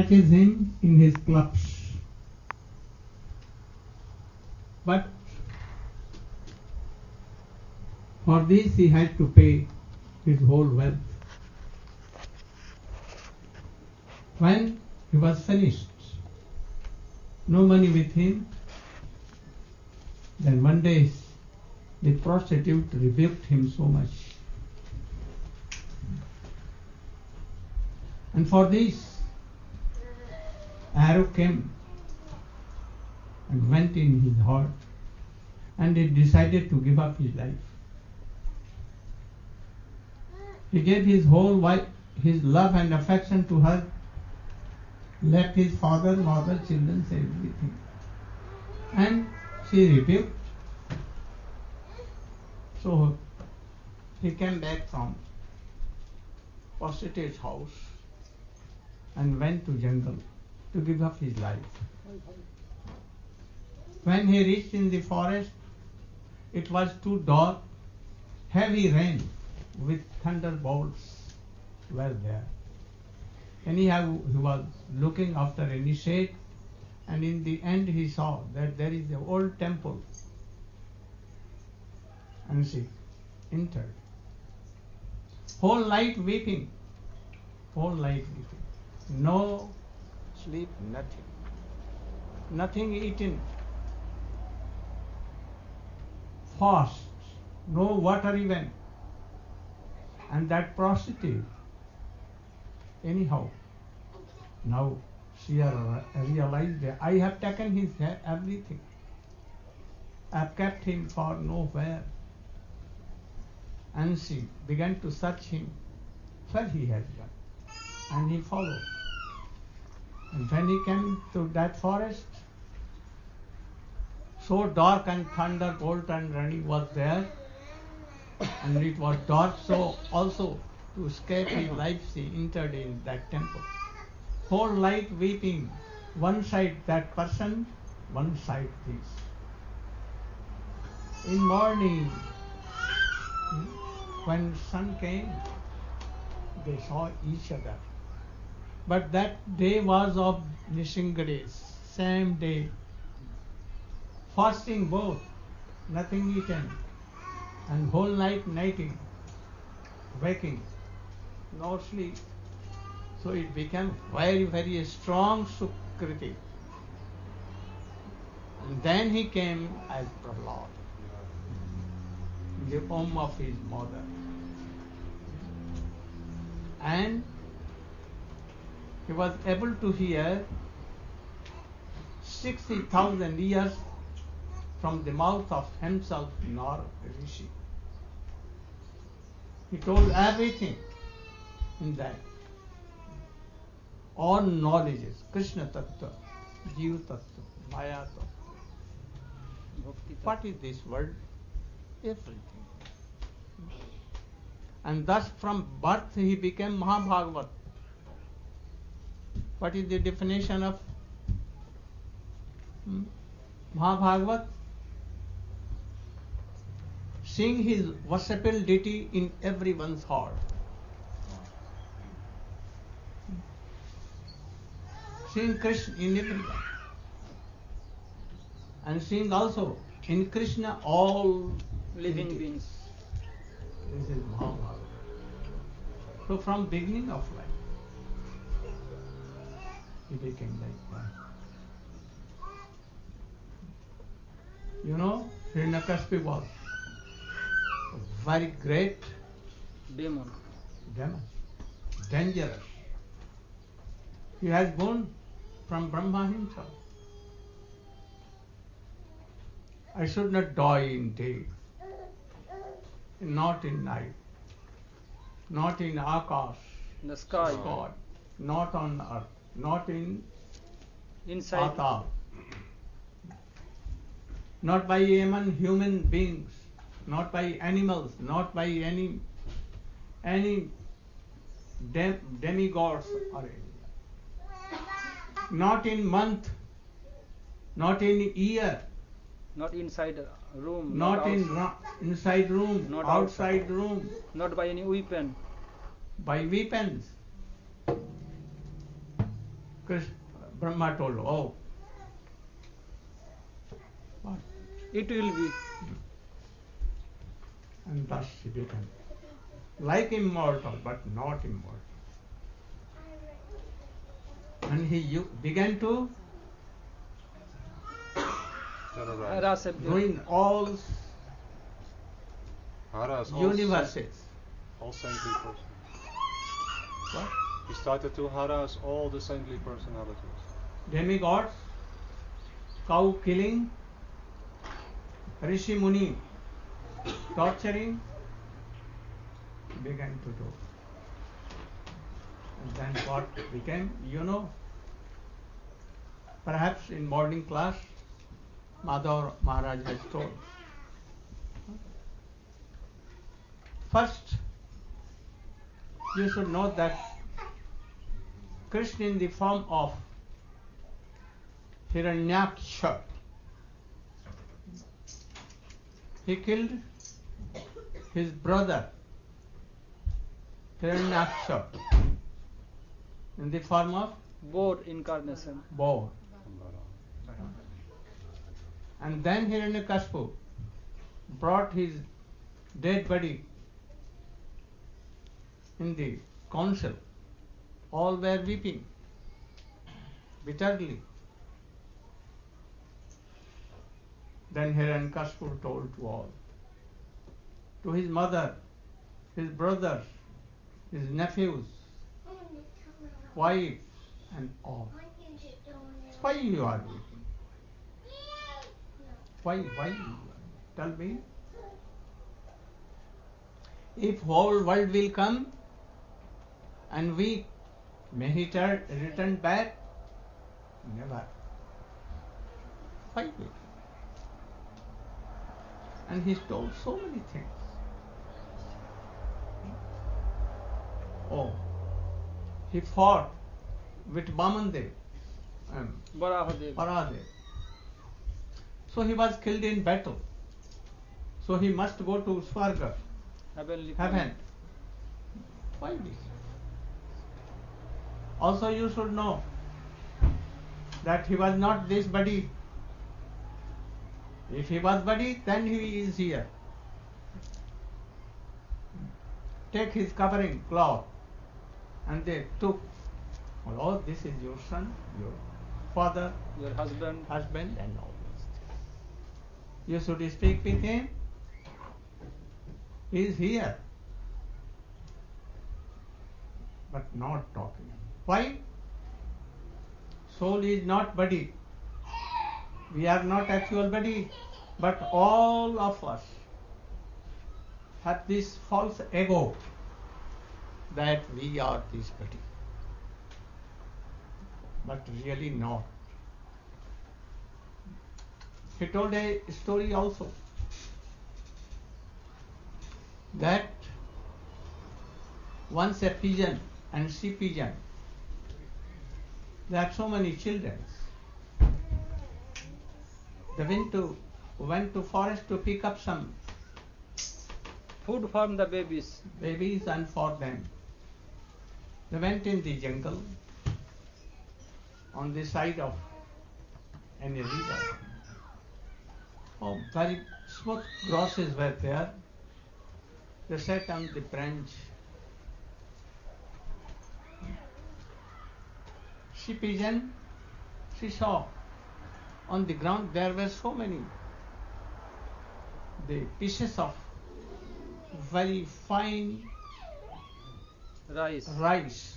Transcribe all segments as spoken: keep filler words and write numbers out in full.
catches him in his clutch. But for this he had to pay his whole wealth. When he was finished, no money with him, then one day the prostitute rebuked him so much. And for this, arrow came and went in his heart, and he decided to give up his life. He gave his whole wife, his love and affection to her, left his father, mother, children, everything. And she rebuked. So he came back from prostitute's house and went to jungle to give up his life. When he reached in the forest, it was too dark, heavy rain with thunderbolts were there. Anyhow, he was looking after any shade, and in the end he saw that there is an old temple, and she entered. Whole night weeping, whole night weeping. No sleep, nothing. Nothing eaten. Fast, no water even. And that prostitute, anyhow, now she realized that I have taken his everything. I have kept him for nowhere. And she began to search him where he had gone. And he followed. And when he came to that forest, so dark and thunderbolt and rain was there, and it was dark, so also to escape his life she entered in that temple. Whole night weeping, one side that person, one side this. In morning, when sun came, they saw each other. But that day was of Nishingades, same day. Fasting both, nothing eaten, and whole night nighting, waking, no sleep. So it became very, very strong Sukriti. And then he came as Prahlad, in the home of his mother. And he was able to hear sixty thousand years from the mouth of himself, Narad Rishi. He told everything in that. All knowledges, Krishna Tattva, Jiva Tattva, Maya Tattva. What is this world? Everything. And thus from birth he became Mahabhagavat. What is the definition of hmm? Mahabhagavat? Seeing his worshipable deity in everyone's heart. Seeing Krishna in everyone. And seeing also in Krishna all living entities. beings. This is Mahabharata. So from beginning of life, he became like that. You know, Hiranyakashipu was a very great Demon. demon, dangerous. He has born from Brahma himself. I should not die in day, not in night, not in Akash, The sky. sky, not on earth, not in Inside. Patal, not by even human beings, not by animals, not by any any dem- demigods or any. Not in month, not in year, Not inside a room. not in outs- ro- inside room, Not outside room, Not by any weapon. by weapons. Krishna, Brahma told, oh, what? It will be. And thus he became like immortal, but not immortal. And he u- began to Terrorize. Harass everyone. ruin all Harass all universes. All saintly persons. What? He started to harass all the saintly personalities. Demigods, cow killing, Rishi Muni torturing, began to do. And then what became, you know, perhaps in morning class, Madhav Maharaj has told. First, you should know that Krishna in the form of Hiranyaksha, he killed his brother Hiranyaksha in the form of Boar incarnation. boar. And then Hiranyakashipu brought his dead body in the council. All were weeping bitterly. Then Hiranyakashipu told to all, to his mother, his brothers, his nephews, wives, and all. Why you are weeping? Why, why? Tell me. If whole world will come and we may he turn, return back? Never. Why weeping? And he told so many things. Oh, he fought with Bamandev, um, Varahadev. Paradev. So he was killed in battle. So he must go to Swarga, Heavenly heaven. Why this? Also you should know that he was not this body. If he was body, then he is here. Take his covering cloth, and they took, oh, this is your son, your father, Your husband. husband, and all these things. You should speak with him. He is here, but not talking. Why? Soul is not body. We are not actual body, but all of us have this false ego that we are this body, but really not. He told a story also that once a pigeon and she pigeon, they had so many children. They went to went to forest to pick up some Food from the babies. babies and for them. They went in the jungle on the side of any river. Oh, very smooth grasses were there. They sat on the branch. She pigeon, she saw on the ground there were so many the pieces of very fine Rice. rice.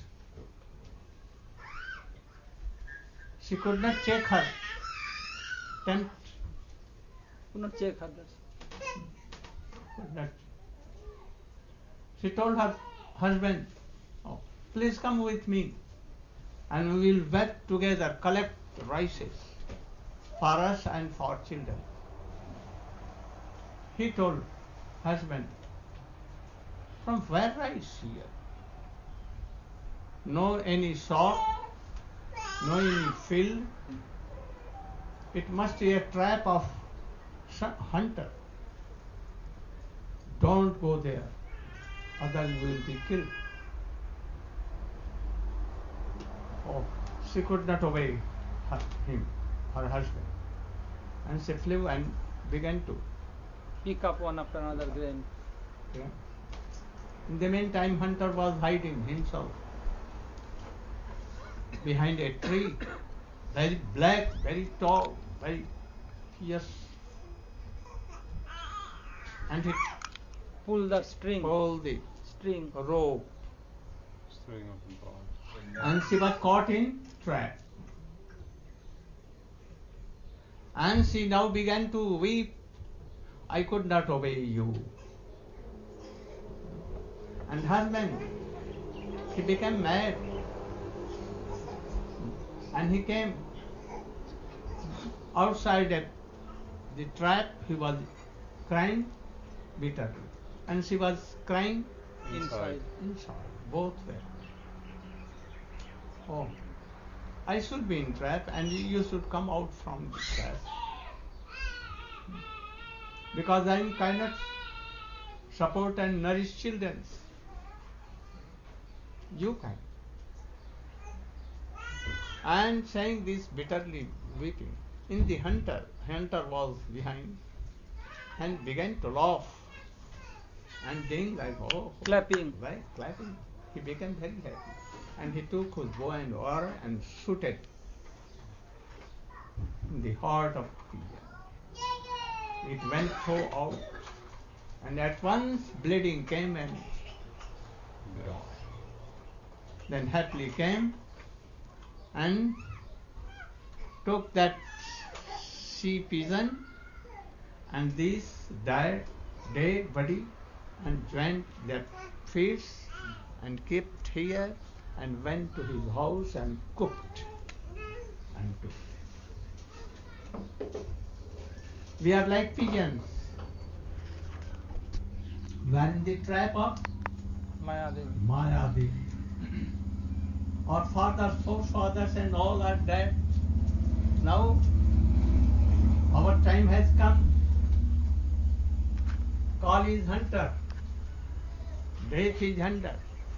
She could not check her tempt, Do not check others. could not. She told her husband, oh, please come with me and we will work together, collect rices for us and for children. He told husband, from where rice here? No any shop, no any field. It must be a trap of some hunter. Don't go there, otherwise you will be killed. Oh, she could not obey her, him, her husband. And she flew and began to. Pick up one after another grain. Yeah. In the meantime, hunter was hiding himself behind a tree, very black, very tall, very fierce. And he Pull that string. pulled the String. rope, String of the ball. and she was caught in trap. And she now began to weep. I could not obey you. And husband, he became mad. And he came outside at the trap. He was crying bitterly. And she was crying Inside. inside. Both were. Oh, I should be in trap and you should come out from the trap. Because I cannot support and nourish children. You can. And saying this bitterly weeping. In the hunter, hunter was behind and began to laugh and doing like, oh, Clapping. right, clapping. He became very happy. And he took his bow and arrow and shooted in the heart of the pigeon. It went so out, and at once bleeding came and died. Then happily came and took that sea pigeon and this died dead body and joined their feet and kept here and went to his house and cooked and took. We are like pigeons. We are in the trap of Maya Devi. Maya Devi. Our fathers, forefathers and all are dead. Now our time has come. Call is hunter. Death is hunter.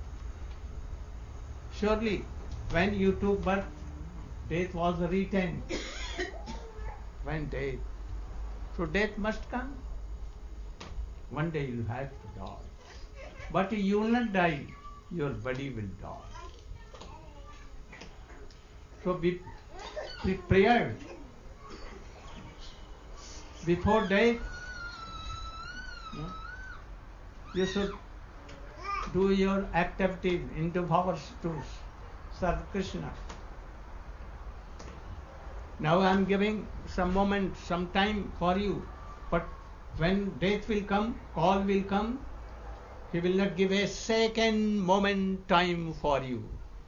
Surely when you took birth, death was written. When death. So death must come. One day you have to die. But you will not die. Your body will die. So be prepared. Before death, you should do your activities into vows to serve Krishna. Now I am giving some moment, some time for you, but when death will come, call will come, he will not give a second moment time for you.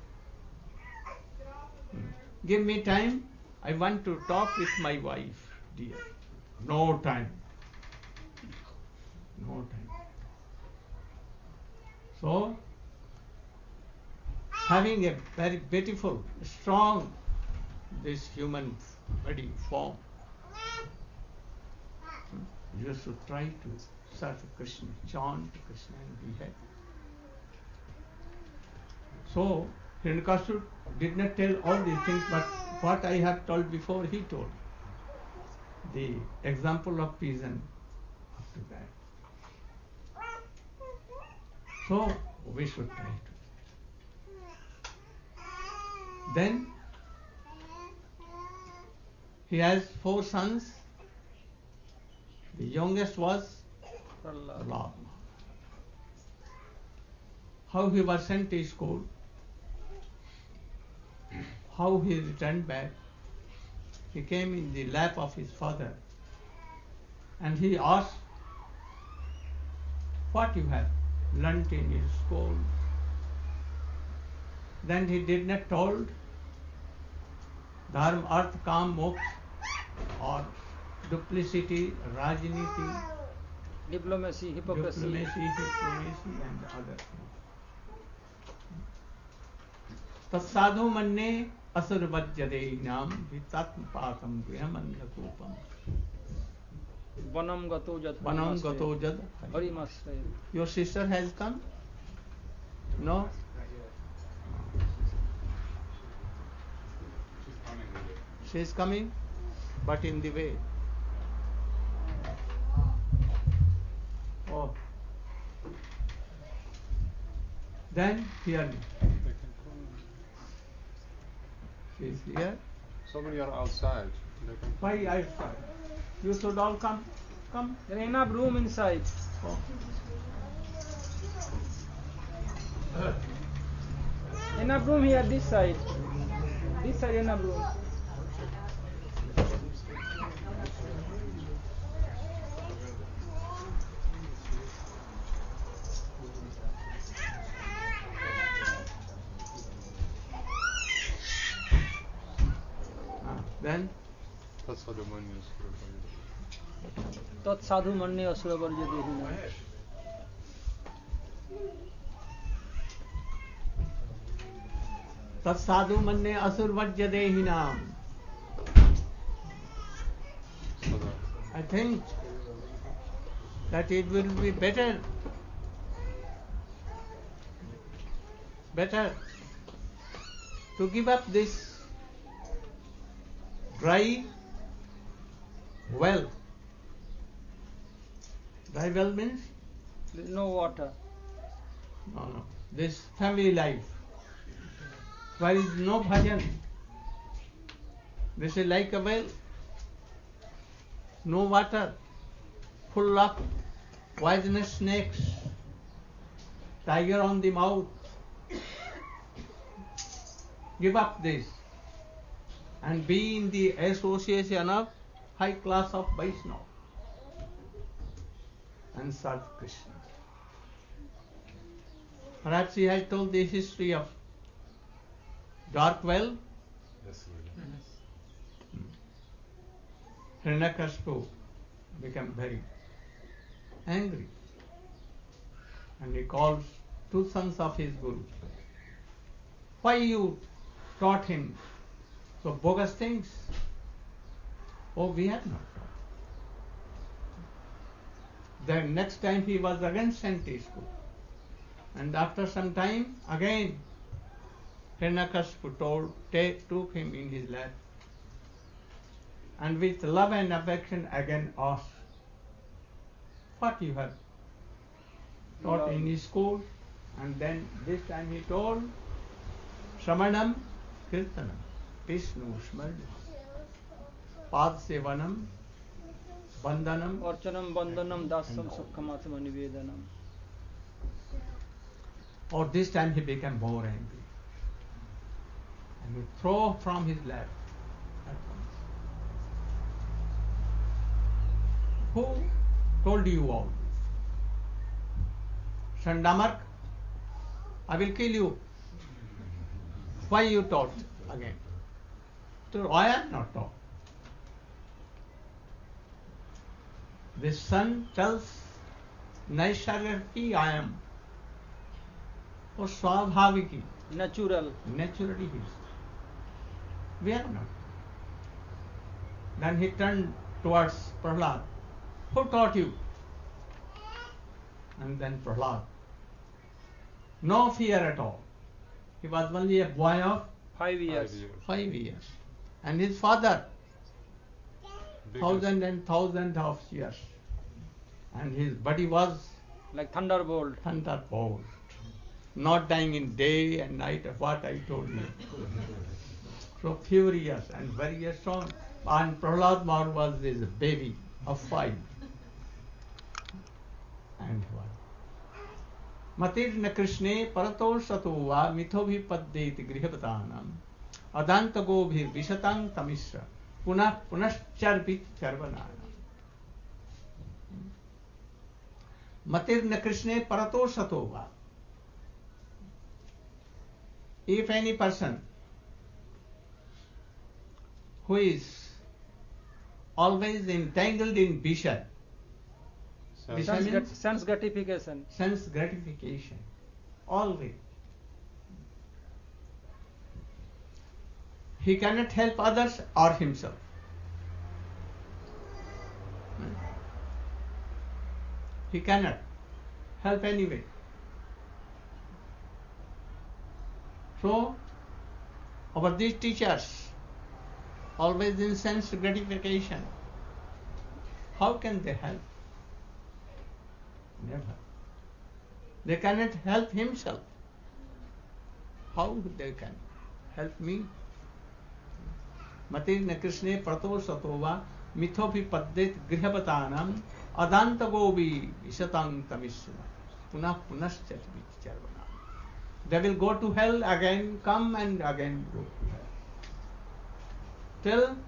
Give me time, I want to talk with my wife, dear. No time. No time. So, having a very beautiful, strong, this human body form, you should try to serve Krishna, chant Krishna and be happy. So, Hiranyakashipu did not tell all these things, but what I have told before, he told. The example of pigeon after that. So, we should try to. Then, he has four sons. The youngest was Prahlad. Prahlad. How he was sent to school, how he returned back. He came in the lap of his father and he asked, what you have learnt in your school? Then he did not told dharma, artha, kam, moksha, or duplicity, rajniti, Diplomacy, hypocrisy. diplomacy, diplomacy and other things. Tasadhu manne asur vajjade nam vitatma pakam grihamandakupam. Vanam gato jad. Vanam gato jad. Harimasraya. Your sister has come? No? She is coming, but in the way. Oh. Then hear me. They can come. She is here. So many are outside. They can Why I try? You should all come. Come. There is enough room inside. Oh. Enough room here this side. This side enough room. Ah, then Tatsadu Manya Sura. Tat sadhu manne asura barja dehina. तत्साधु मन्ने असुर वज्य देहिनाम. Sada. I think that it will be better, better to give up this dry well. Dry well means There is no water. no, no. This family life, where is no bhajan. This is like a well, no water, full of poisonous snakes, tiger on the mouth. Give up this and be in the association of high class of Vaishnava and serve Krishna. Perhaps he has told the history of dark well. Yes, Lord. Hiranyakashipu became very angry and he calls two sons of his guru. Why you taught him so bogus things? Oh, we have not taught. Then next time he was again sent to school. And after some time, again, Hiranyakashipu told, take, took him in his lap and with love and affection again asked, what you have taught in his school? And then this time he told, Shramanam Kirtanam, Vishnu Smaranam, Pad Sevanam, Bandhanam. Archanam bandhanam dasam sukkhamatma nivedanam. Or this time he became more angry and he threw from his lap at once. Who told you all this? Shandamark, I will kill you. Why you taught again? So I am not taught. This son tells Naishargaki I am. Or Swabhaviki, Natural. naturally he is. We are not. Then he turned towards Prahlad. Who taught you? And then Prahlad. No fear at all. He was only a boy of Five years. Five years. five years. And his father, Biggest. thousand and thousand of years. And his body was Like thunderbolt. thunderbolt. Not dying in day and night, what I told you. So furious and very strong. And Prahlad Maur was this baby of five. And what? Matirna Krishne parato sato va mithobi paddeti grihapatanam adanta gobhir vishatang tamisra punah punascharpit charvanana. Matirna Krishne parato sato va. If any person who is always entangled in Visha, Sense. Visha Sense, means grat- sense gratification. sense gratification, always. He cannot help others or himself. He cannot help anyway. So, our these teachers always in sense gratification, how can they help? Never. They cannot help himself. How they can help me? Matirna Krishne prato satova mithopi paddit grihavatanam adanta gobi isatang tamisuna punah punaschat vicharvana. They will go to hell again, come and again go to hell. Till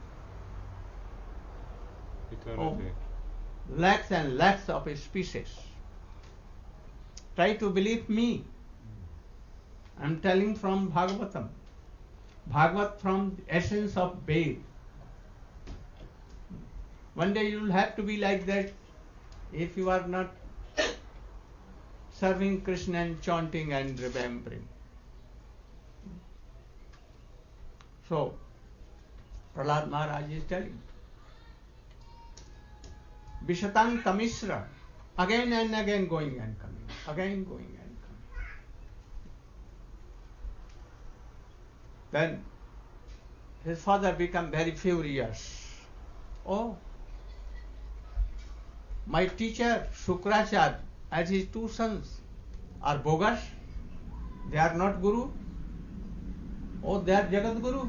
Eternity. oh, lakhs and lakhs of species. Try to believe me. I am telling from Bhagavatam. Bhagavat from the essence of Ved. One day you will have to be like that if you are not serving Krishna and chanting and remembering. So, Prahlad Maharaj is telling. Vishatang Tamisra, again and again going and coming, again going and coming. Then his father became very furious. Oh, my teacher Shukracharya, as his two sons, are bogus. They are not Guru. Oh, they are Jagat Guru.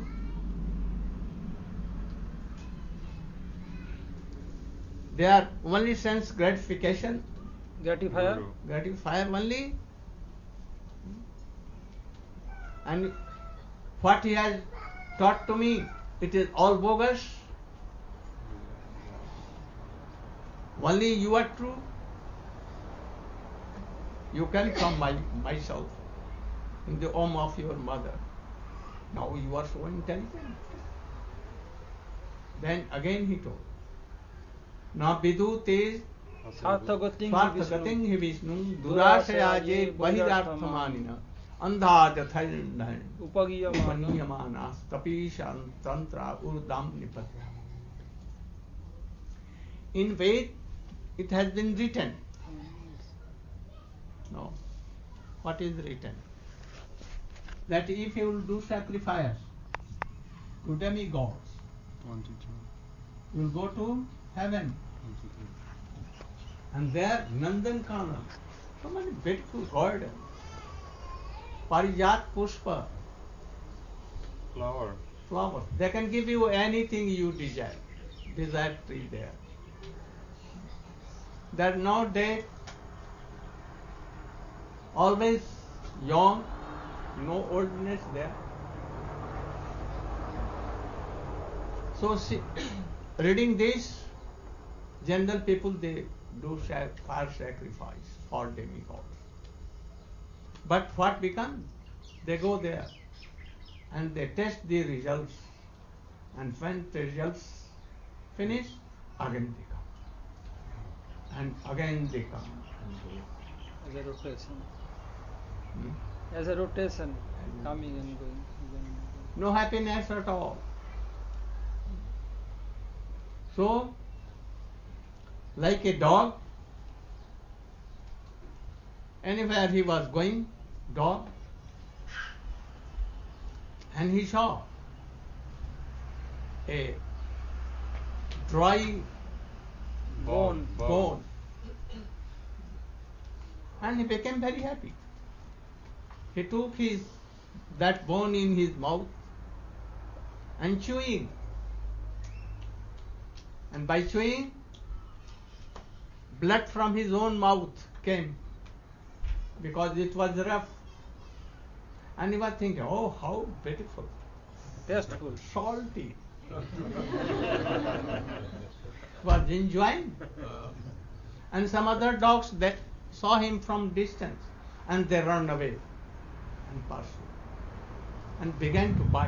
They are only sense gratification, Gratifier. Guru. gratifier only. And what he has taught to me, it is all bogus. Only you are true. You can come my, myself in the home of your mother. Now you are so intelligent. Then again he told, Na vidu te Sathagating स्वार्थगतिं हि Vishnu दुराशयाजे बहिरार्थमानिन अंधाजथैर्न Upagiyamana. उपनीयमानास कपीशान tantra उर्दाम निपत्या. In Ved, it has been written. No. What is written? That if you will do sacrifice to demigods, One to two. you will go to heaven. One to three. And there, Nandan Kana, so many beautiful gardens, Parijat Pushpa, Flower. flowers. They can give you anything you desire. Desire tree there. There no death, always young, no oldness there. So, see, reading this, general people they do sac- fire sacrifice for demigods. But what becomes? They go there and they test the results, and when the results finish, again they come, and again they come and go. As a rotation. Hmm? As a rotation. Coming and going. Again and going. No happiness at all. So, like a dog, anywhere he was going, dog, and he saw a dry Bone. bone, and he became very happy. He took his that bone in his mouth and chewing, and by chewing, blood from his own mouth came because it was rough. And he was thinking, oh, how beautiful, Tasteful. salty. Was enjoying. And some other dogs that saw him from distance and they ran away and pursued and began to bite.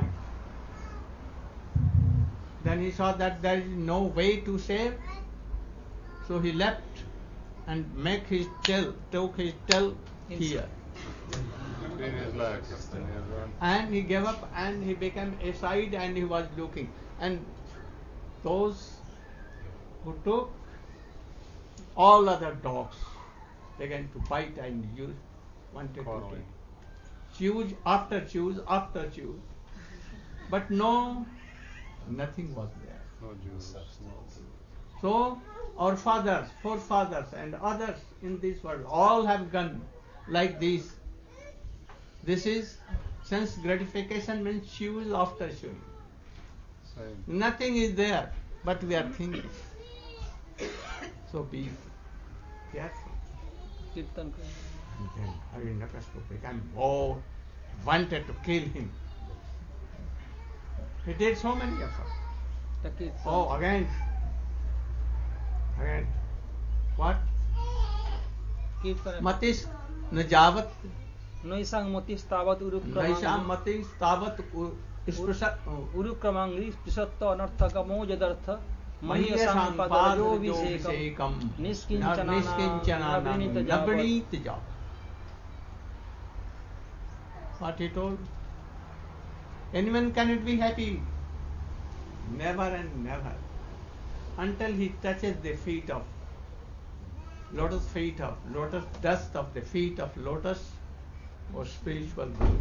Then he saw that there is no way to save, so he left and make his tail, took his tail here. Between his legs. And he has run. And he gave up and he became aside and he was looking. And those who took all other dogs began to bite and use, wanted to Following. take. Choose after choose after choose. But no Nothing was there. No Jews. No. So our fathers, forefathers and others in this world all have gone like this. This is sense gratification, means shoes after shoes. Same. Nothing is there, but we are thinking. So be careful. Kirtan karo. And then Hiranyakashipu became more, wanted to kill him. He did so many efforts. Ta kirtan. Oh, again. Again. What? Kirtan. Matis najavat Noisang motis tavat urukramang. naisam matis tavat sprishat Urukramang sprisatta anarthakamo jadartha. mahiyasam Mahiyasam padro padro visekam Niskinchana niskinchana navrinita nabrinita javat. What he told? Anyone cannot be happy. Never and never. Until he touches the feet of lotus feet of lotus dust of the feet of lotus or spiritual guru,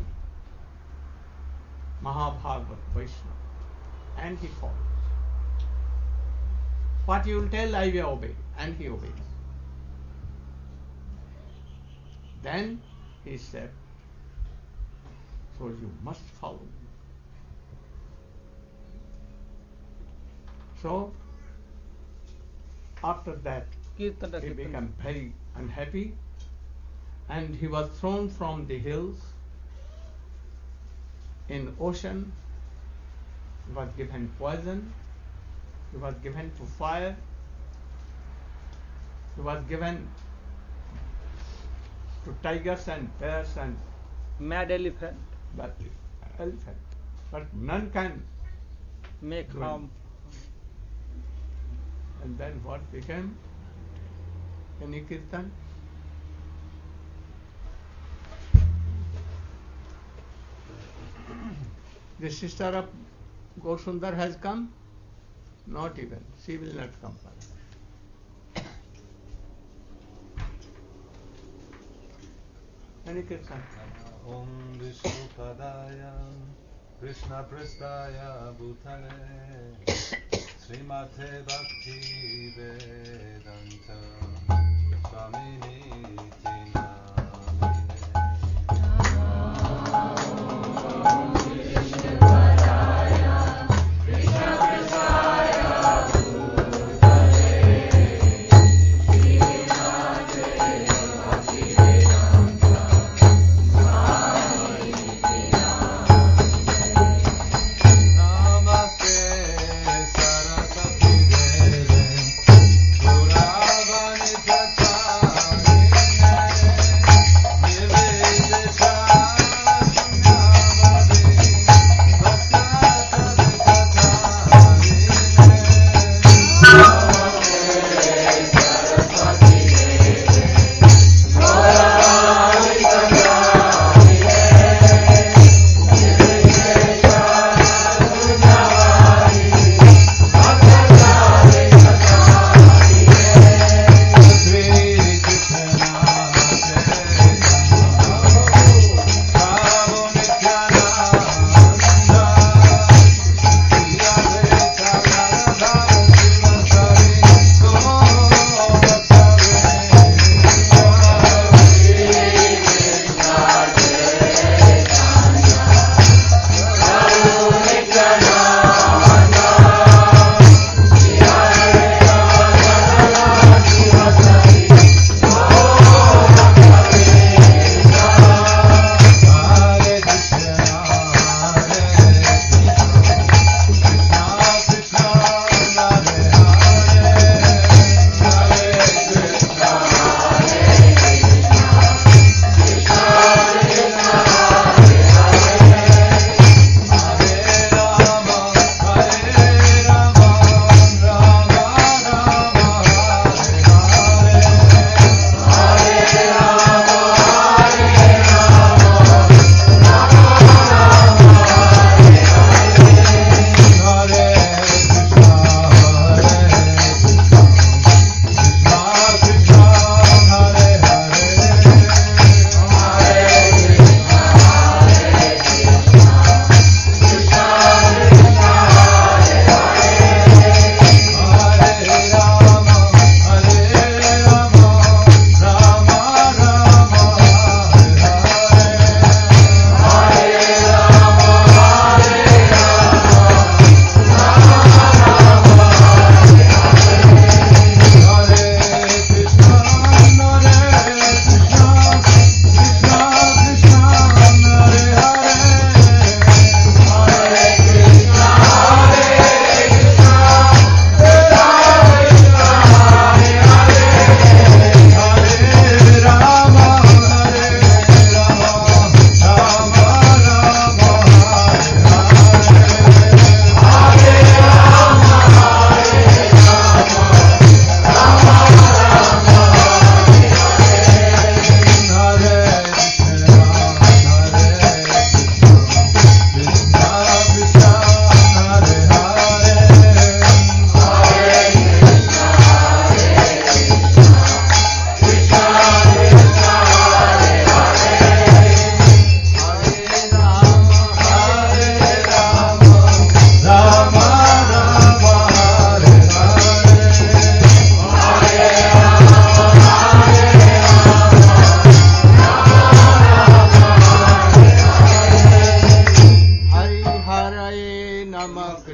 Mahabhagavat Vaishnava, and he follows. What you will tell, I will obey, and he obeys. Then he said, so you must follow me. So after that Kirtan ta he kirtan. became very unhappy and he was thrown from the hills in ocean. He was given poison, he was given to fire, he was given to tigers and bears and Mad elephant. but elephant, but none can. Make Good. harm. And then what became? Any kirtan? The sister of Gaurasundar has come? Not even. She will not come. Any kirtan? Om Vishnu Padaya Krishna Prestaya Bhutale Srimate Bhakti Vedanta Swamini Namine. Namaste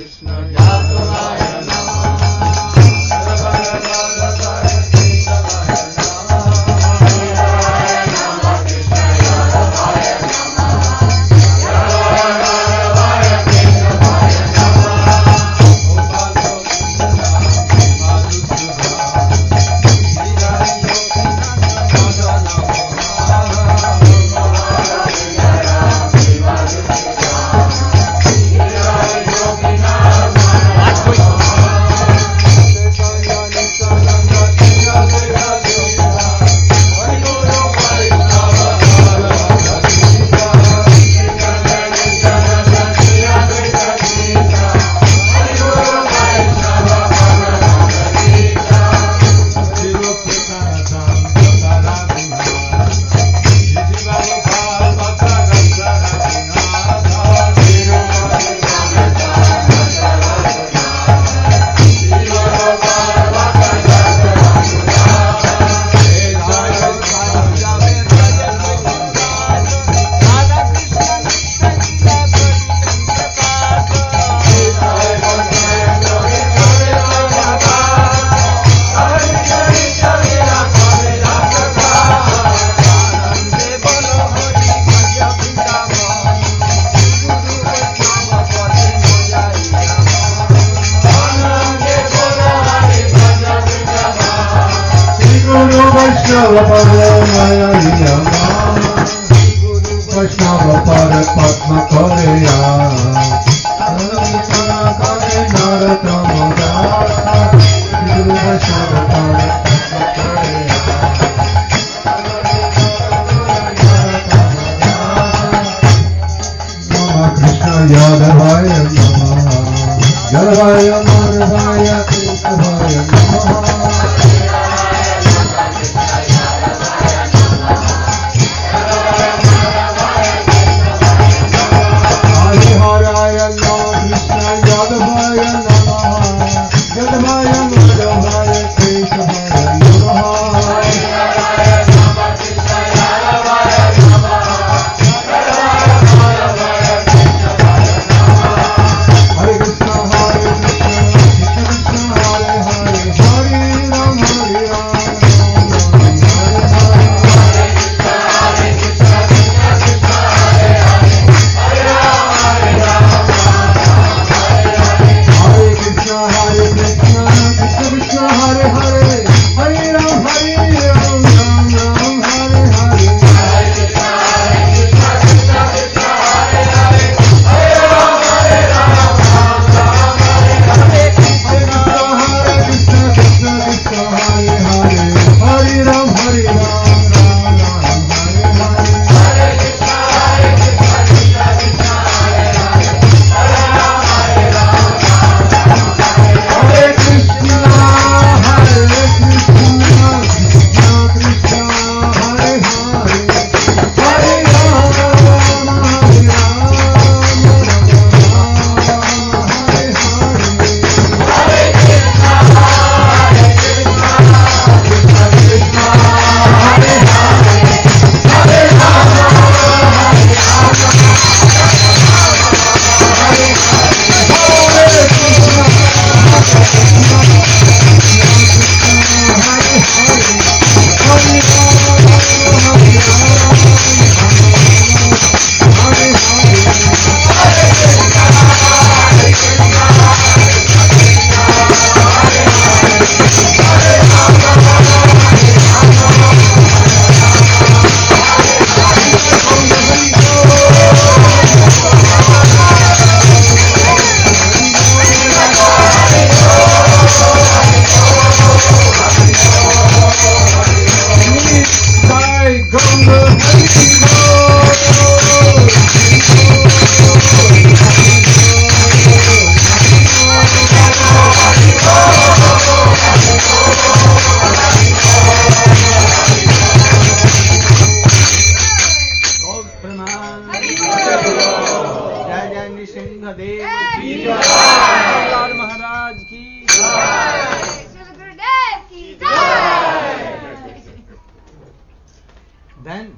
Then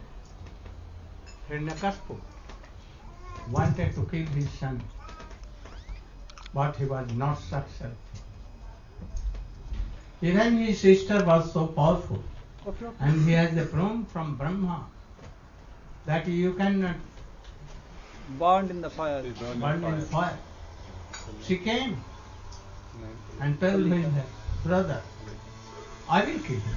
Hiranyakashipu wanted to kill his son. but he was not successful. Even his sister was so powerful, Okay, okay. and he has a proof from Brahma that you cannot Burned in the fire. He burned burn in in fire. fire. She came Name. and told him, brother, I will kill him.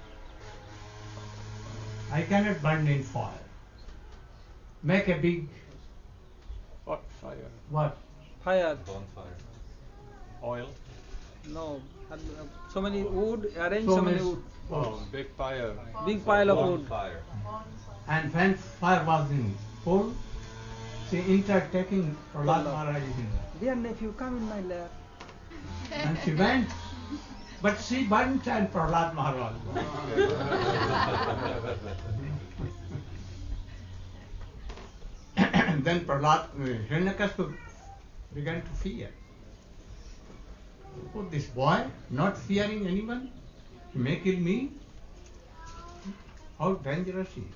I cannot burn in fire. Make a big What fire? what? Fire. Bonfire. Oil. No. uh, So many wood. Arrange So so many much- wood. Oh, big fire. Big pile of wood. Bonfire. And when fire was in full, she entered taking Prahlad Maharaj in. Dear nephew, come in my lap. And she went, but she burnt and Prahlad Maharaj. And then Prahlad, uh, Hiranyakashipu began to fear. Oh, this boy, not fearing anyone, he may kill me. How dangerous he is.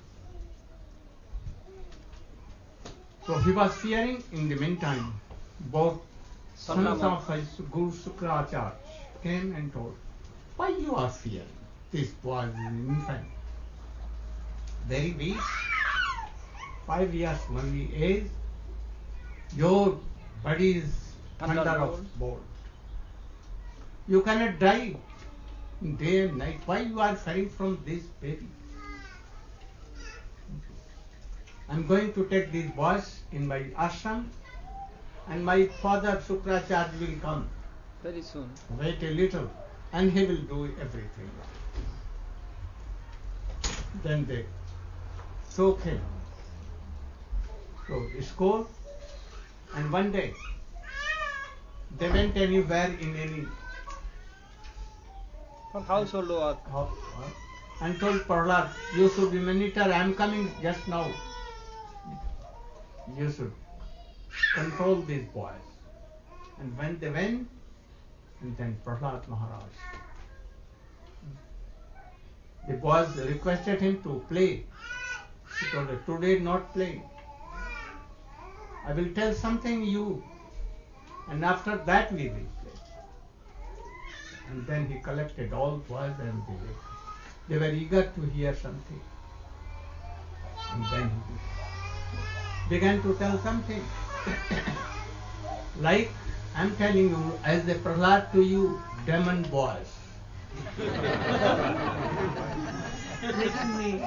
So he was fearing. In the meantime, both sons Sallama. of his Guru Sukracharya came and told, why you are fearing? This boy is an infant, very weak, five years only age, your body is thunder Thunderbolt. of bolt. You cannot die day and night. Why you are fearing from this baby? I am going to take these boys in my ashram, and my father Sukracharya will come. Very soon. Wait a little, and he will do everything. Then they took him to school, and one day they went anywhere in any For household work. house and told Prahlad, you should be monitor, I am coming just now. You should control these boys. And when they went, and then Prahlad Maharaj, the boys requested him to play. He told them, today not play. I will tell something you, and after that we will play. And then he collected all boys and they, they were eager to hear something. And then he began to tell something. Like I am telling you, as a Prahlad to you, demon boys. Listen me.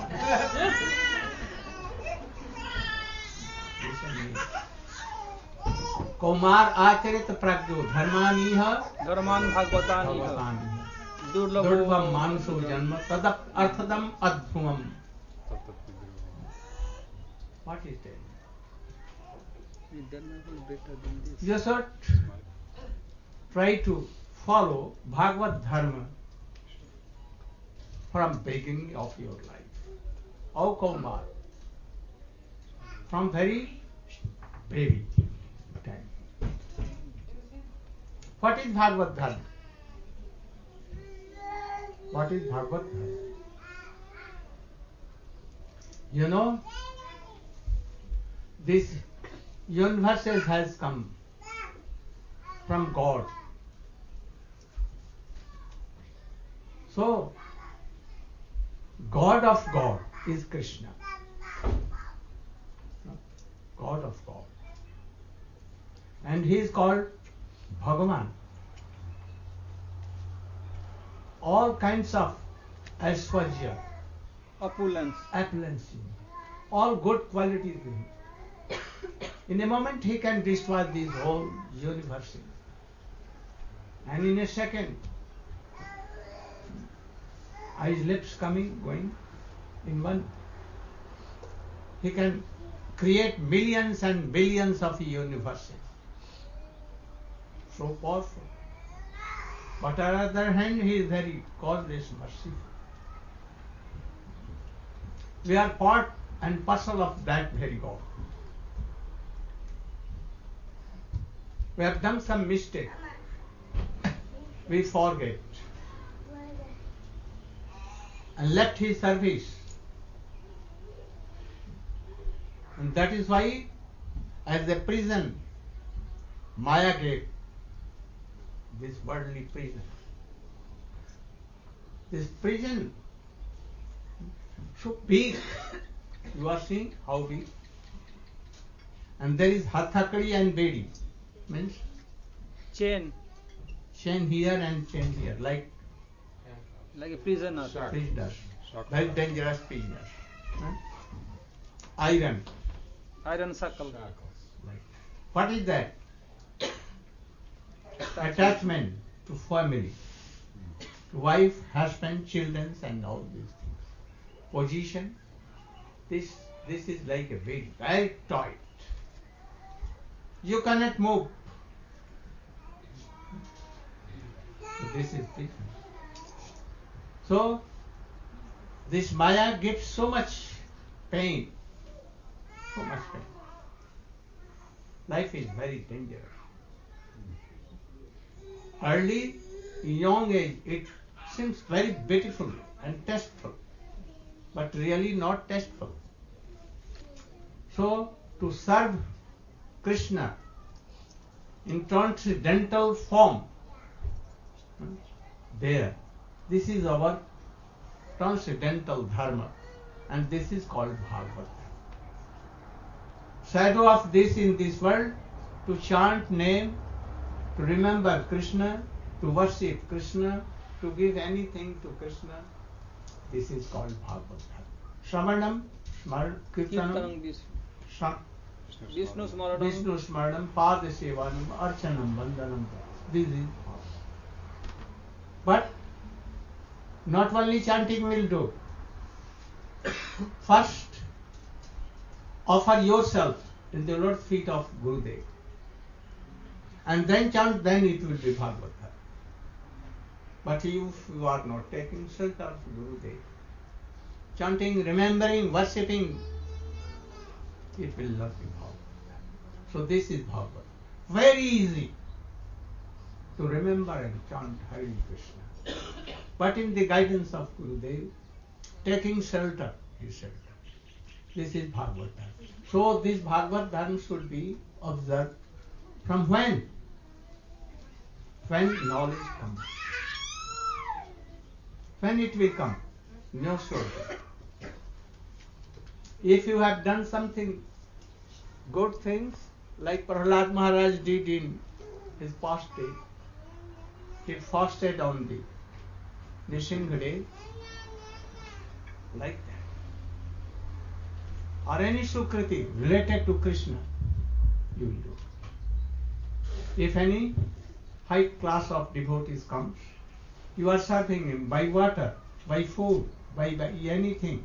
Listen me. Kumar आचरित प्रज्ञो धर्मानीह Dharman Bhagavatanih. भगवतानीह Durlabho. दुर्लभम मानुषो जन्म तदप अर्थदम अद्भुतम. What is that? They're not better than this. You should try to follow Bhagavad Dharma from beginning of your life. O Kumar, from very baby time. What is Bhagavad Dharma? What is Bhagavad Dharma? You know, this universe has come from God. So, God of God is Krishna. God of God. And he is called Bhagavan. All kinds of Aishwarya, Opulence. opulence, all good qualities in him. In a moment he can destroy this whole universe. And in a second, eyes, lips coming, going in one. He can create millions and billions of universes. So powerful. But on the other hand, he is very causeless, merciful. We are part and parcel of that very God. We have done some mistake. We forget and left his service. And that is why, as a prison, Maya gate this worldly prison. This prison, so big, you are seeing how big. And there is Hathakadi and Bedi, means Chain, chain here and chain here, like like a prisoner. prisoners, very dangerous prisoners. Huh? Iron. Iron circle. Like, what is that? Attachment to family, to wife, husband, children, and all these things. Position. This this is like a big, very tight. You cannot move. So this is different. So this Maya gives so much pain, so much pain. Life is very dangerous. Early, young age, it seems very beautiful and tasteful, but really not tasteful. So, to serve Krishna in transcendental form, there, this is our transcendental dharma, and this is called Bhagavad. Shadow of this in this world, to chant name, to remember Krishna, to worship Krishna, to give anything to Krishna, this is called Bhagavad. Shravanam, Smar- Kirtanam, Kirtanam Vishnu. Sham- Vishnu Smaranam. Vishnu Smaranam, Pada Sevanam, Archanam, Vandanam. This is Bhagavad. But not only chanting will do. First, offer yourself in the Lord's feet of Gurudev. And then chant, then it will be Bhagavad. But if you are not taking shelter of Gurudev, chanting, remembering, worshipping, it will not be Bhagavad. So this is Bhagavad. Very easy to remember and chant Hare Krishna. But in the guidance of Gurudev, taking shelter is shelter. This is Bhagavad Dharma. So this Bhagavad Dharma should be observed from when? When knowledge comes. When it will come? No sure. If you have done something, good things, like Prahlad Maharaj did in his past day, he fasted on the Nisingha day, like that. Or any Sukriti related to Krishna, you will do. If any high class of devotees comes, you are serving him by water, by food, by, by anything.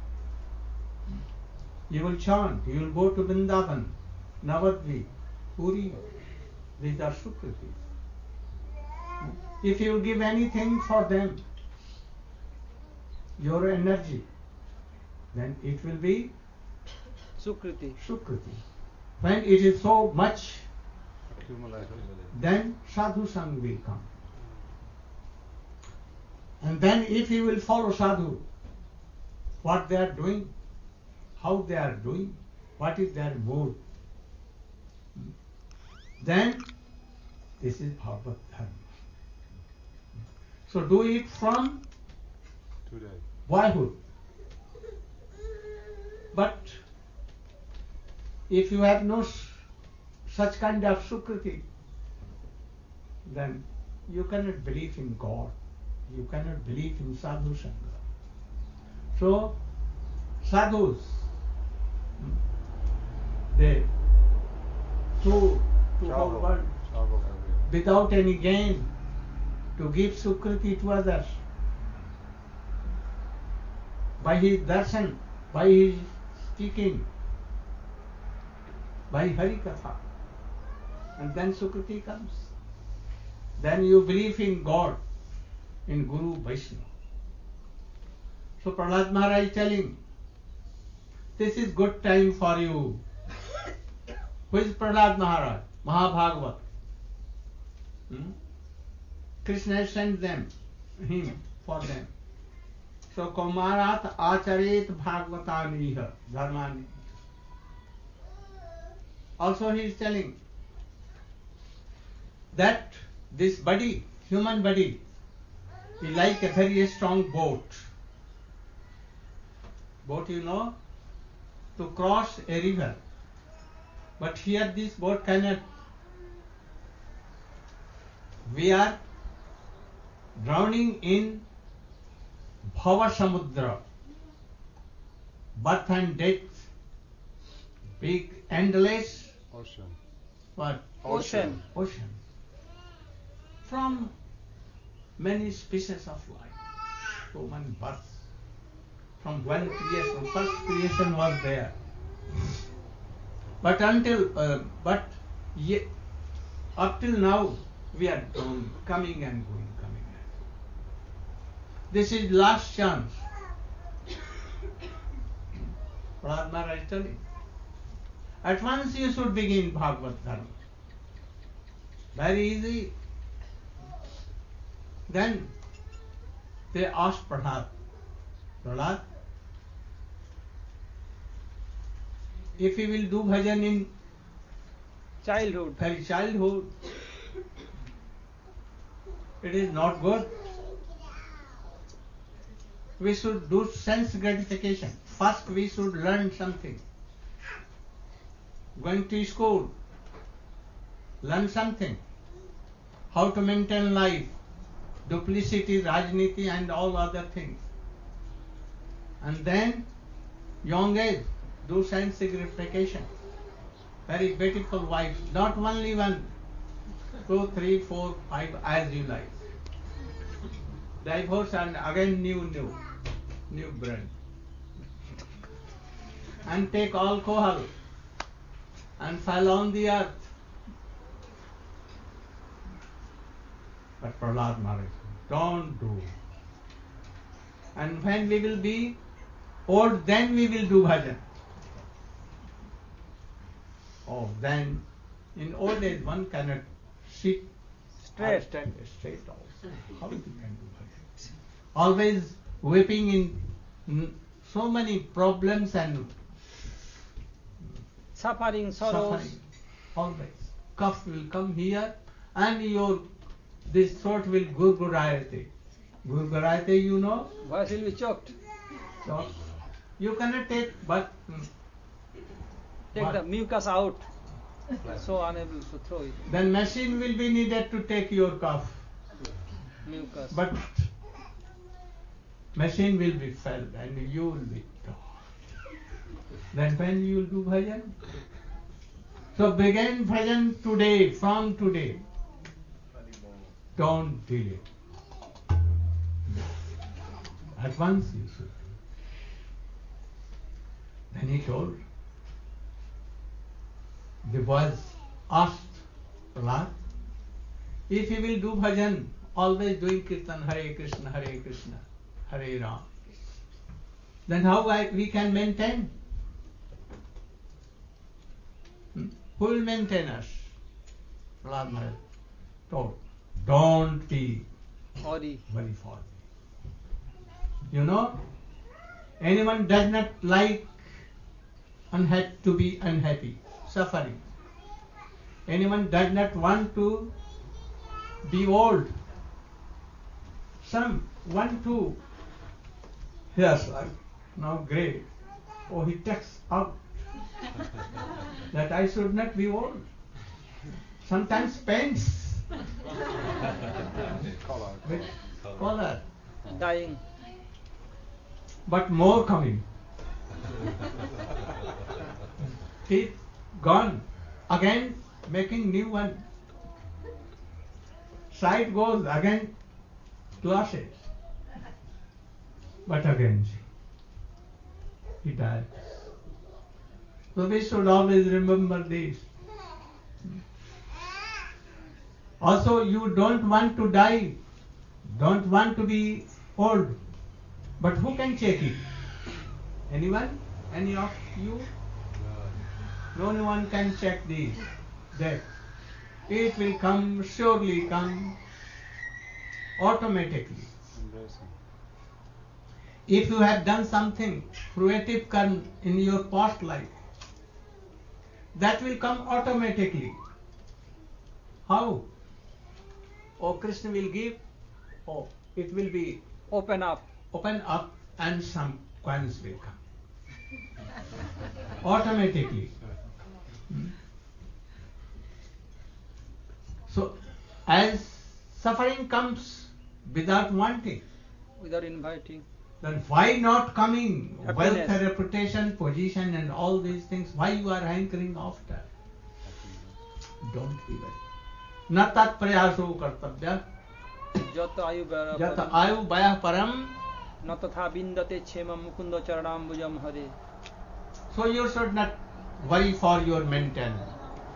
You will chant, you will go to Vrindavan, Navadvip, Puri. These are Sukritis. If you give anything for them, your energy, then it will be Sukriti. Sukriti. When it is so much, Accumulated. then Sadhu Sang will come. And then if you will follow Sadhu, what they are doing, how they are doing, what is their mood, then this is Bhagavad Dharma. So do it from Today. boyhood. But if you have no s- such kind of Sukriti, then you cannot believe in God. You cannot believe in Sadhu Sangha. So, sadhus, they to, to whole Travel. world Travel. without any gain to give Sukriti to others. By his darshan, by his speaking, by Hari Katha. And then Sukriti comes. Then you believe in God, in Guru Vaishnava. So Prahlad Maharaj is telling, this is good time for you. Who is Prahlad Maharaj? Mahabhagavat. Hmm? Krishna sent them, him, for them. So Kaumarat Acharet Bhagavataniha Dharmani. Also he is telling that this body, human body, is like a very strong boat. Boat, you know, to cross a river. But here this boat cannot. We are drowning in Bhava Samudra, birth and death, big endless Ocean. what? Ocean. Ocean. From many species of life, so many births. From one creation, first creation was there. But until, uh, but yet, up till now, we are um, coming and going, coming and going. This is last chance. Prahlad Maharaj is telling. At once you should begin Bhagavad Dharma. Very easy. Then they asked Prahlad, Prahlad, if he will do bhajan in Childhood. very childhood, it is not good. We should do sense gratification. First we should learn something. Going to school, learn something. How to maintain life, duplicity, rajniti and all other things. And then, young age, do sense gratification. Very beautiful wife, not only one, two, three, four, five, as you like. Divorce and again new, new, new brand. And take alcohol and fall on the earth. But Prahlad Maharaj, don't do. And when we will be old, then we will do bhajan. Oh, then in old age one cannot sit Straight. stand straight also. How you can do bhajan? Always weeping in mm, so many problems and Suffering, sorrows. suffering. Always. Cough will come here and your this throat will gurgurayate. Gurgurayate, you know? Voice will be choked. So you cannot take but mm, Take What? the mucus out. So unable to throw it. then machine will be needed to take your cough. Mucus. But machine will be felled and you will be gone. Then when you will do bhajan? So begin bhajan today, from today. Don't delay. At once you should. Then he told, the boys asked Prahlad, if he will do bhajan, always doing kirtan, Hare Krishna, Hare Krishna, Hare Ram, then how I, we can maintain? Hmm? Who will maintain us? Prahlad Maharaj told, don't be Ori. very far. You know, anyone does not like unha- to be unhappy, suffering. Anyone does not want to be old. Some want to, yes, I'm now grey. Oh, he takes out that I should not be old. Sometimes pains Color. with collar, Dying. but more coming. Teeth gone, again making new one. Sight goes, again glasses. But again he dies. So we should always remember this. Also, you don't want to die, don't want to be old. But who can check it? Anyone? Any of you? No one can check this. Death. It will come, surely come, automatically. Embracing. If you have done something fruitive karma in your past life, that will come automatically. How? oh, Krishna will give, oh, it will be Open up. open up and some coins will come. Automatically. Hmm? So, as suffering comes without wanting, Without inviting. then why not coming? Happiness. Wealth, reputation, position and all these things, why you are hankering after? Don't even. न तत्प्रयासो कर्तव्य Jata ayu bara यत param. आयु वयः परम. Na tatha bindate chema mukunda charanambujam hare. So you should not worry for your maintenance.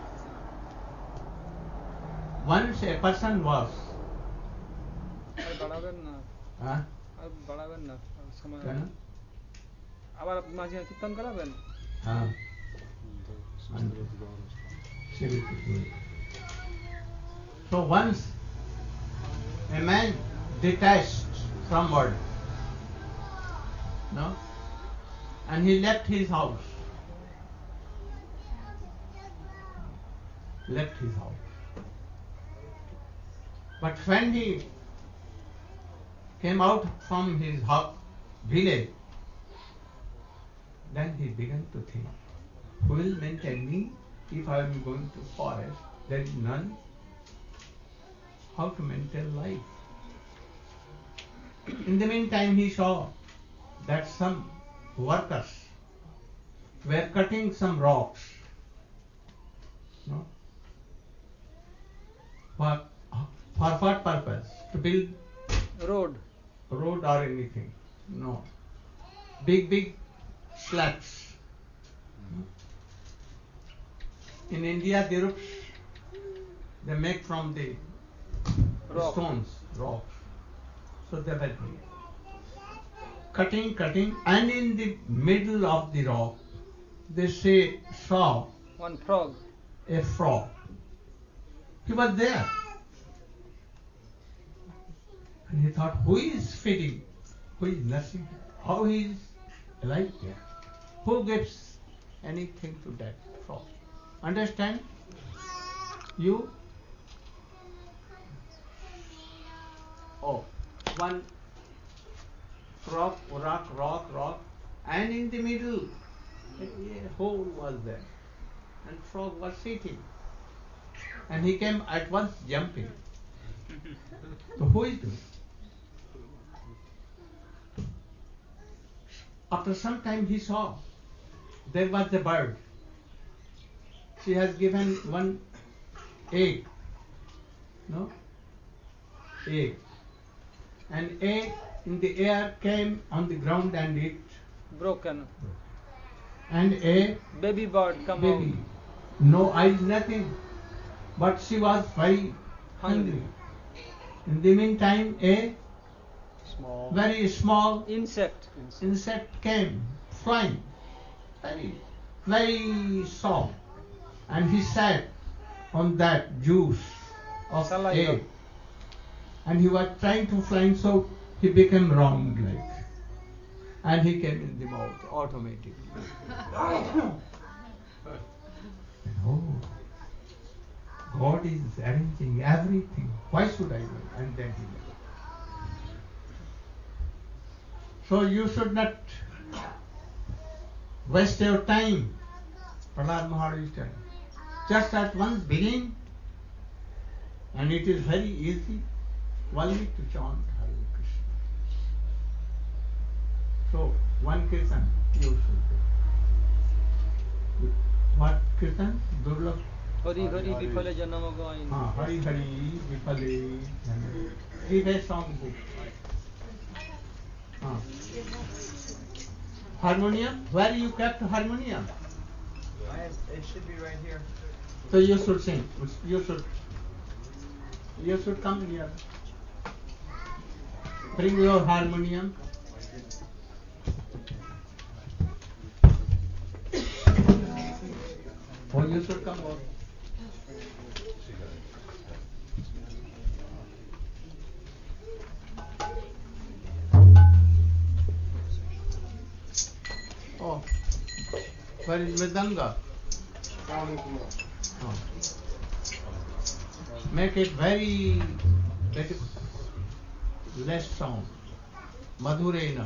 Once a person was, আর বাড়াবেন না huh? আর বাড়াবেন না আর সময় কেন? আবার মাঝে কীর্তন করাবেন Huh? So once a man detached from world, no, and he left his house, left his house. But when he came out from his house, village, then he began to think, who will maintain me if I am going to forest? There is none. How to maintain life? In the meantime, he saw that some workers were cutting some rocks. No? For, for what purpose? To build road road or anything? No. Big, big slabs. In India, the roofs they make from the Rock. stones, rocks. So they were doing cutting, cutting, and in the middle of the rock, they say saw one frog a frog. He was there, and he thought, who is feeding? Who is nursing? How he is alive there? Who gives anything to that frog? Understand? You? Oh, one rock, rock, rock, rock, and in the middle, a hole was there, and frog was sitting, and he came at once jumping. So who is doing? After some time, he saw there was a bird. She has given one egg, no? Egg. An egg in the air came on the ground and it, broken and a baby bird come baby, no eyes, nothing, but she was very hungry. In the meantime, a Small. very small out insect insect came flying, very, very soft, and he sat on that juice of Saliva. egg, and he was trying to fly, so he became wrong like, and he came in the mouth automatically. Oh, God is arranging everything. Why should I do? And then he left. So you should not waste your time. Prahlad Maharaj is telling. Just at once begin, and it is very easy, only to chant Hare Krishna. So one kirtan you should do. What kirtan? Durlabh. Hari Hari বিফলে জন্ম Gyne Ah, Hari Hari Vipale. Read a song book. Ah. Harmonium? Where you kept harmonium? I have, it should be right here. So you should sing. You should. You should come here. Bring your harmonium. Oh, you should come out. Oh, where is Vedanga? Oh. Make it very less sound. Madhurena.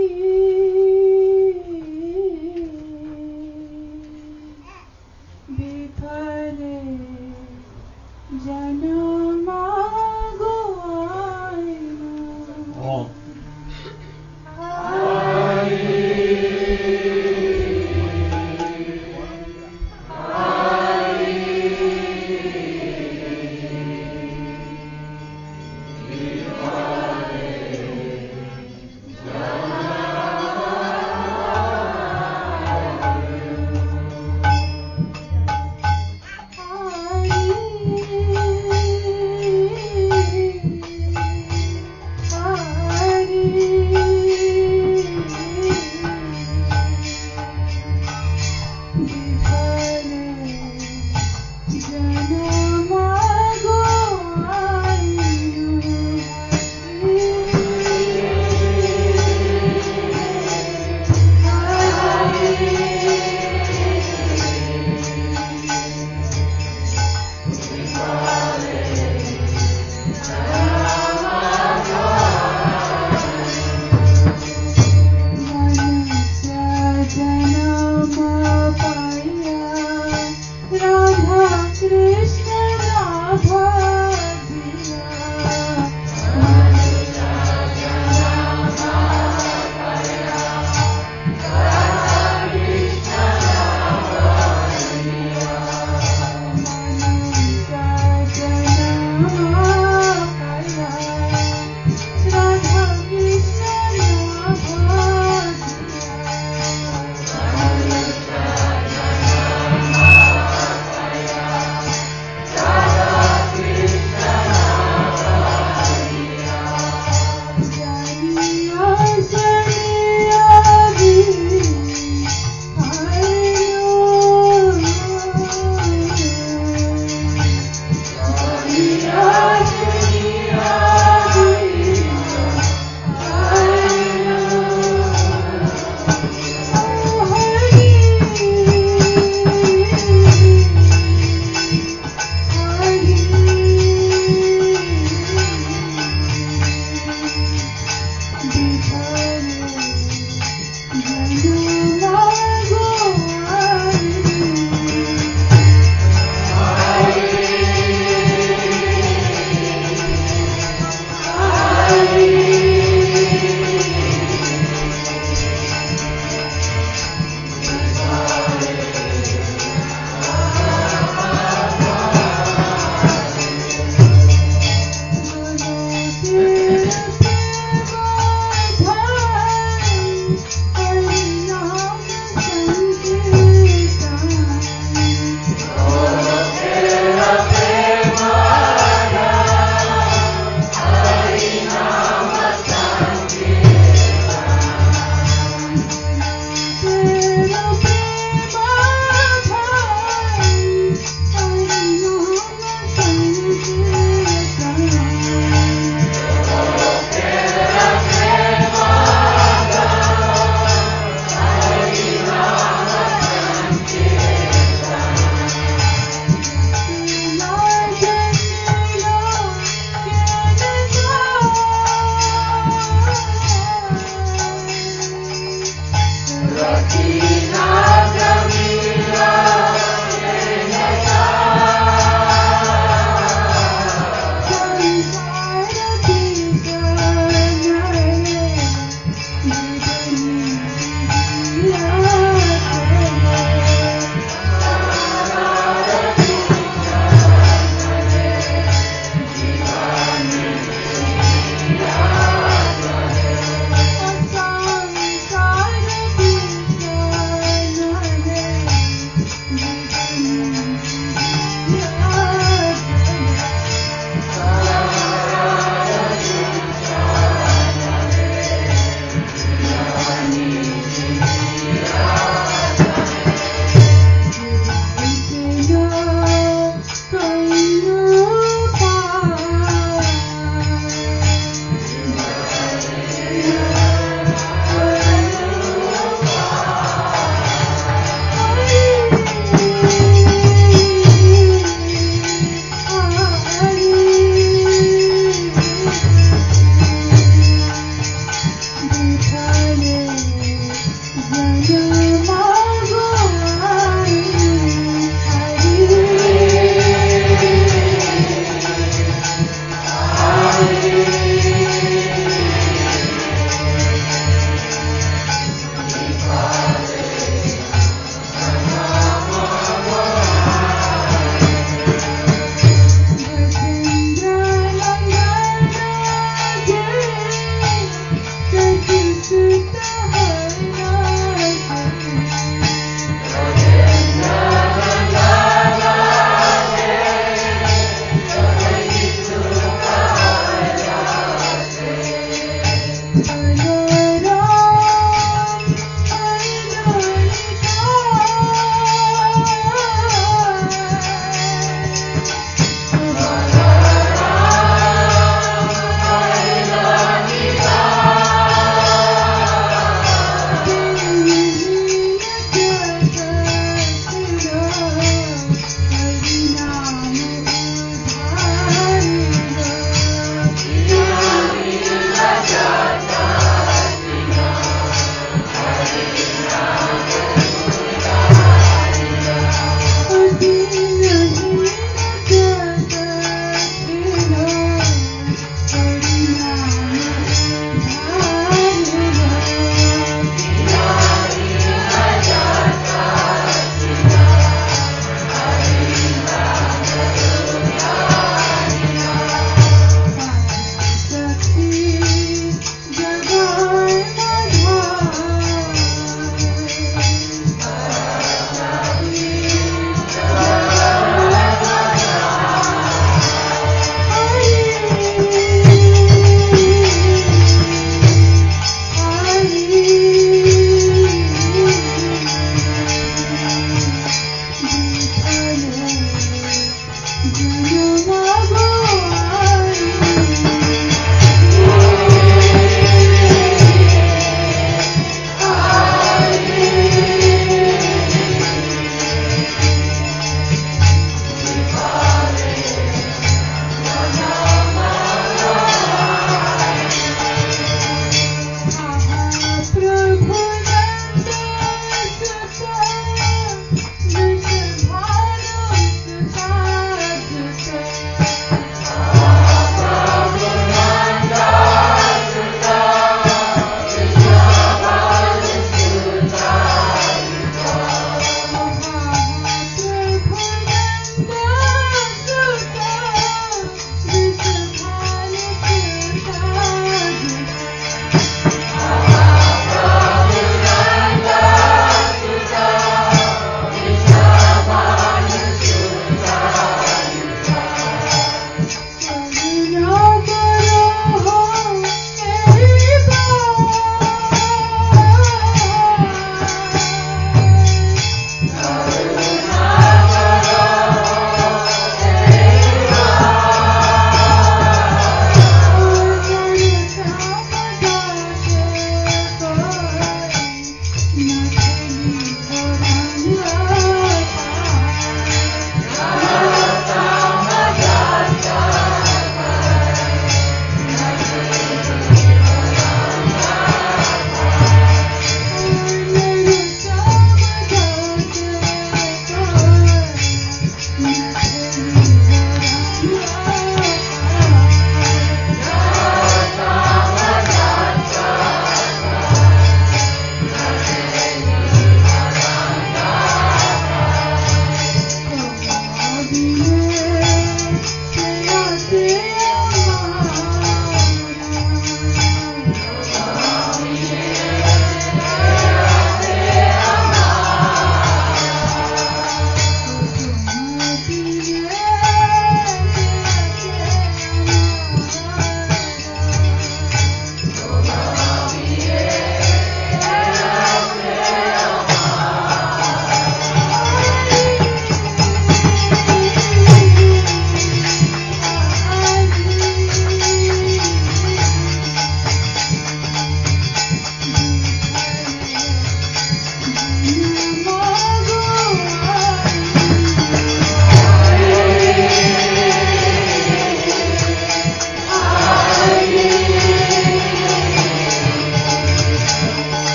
Be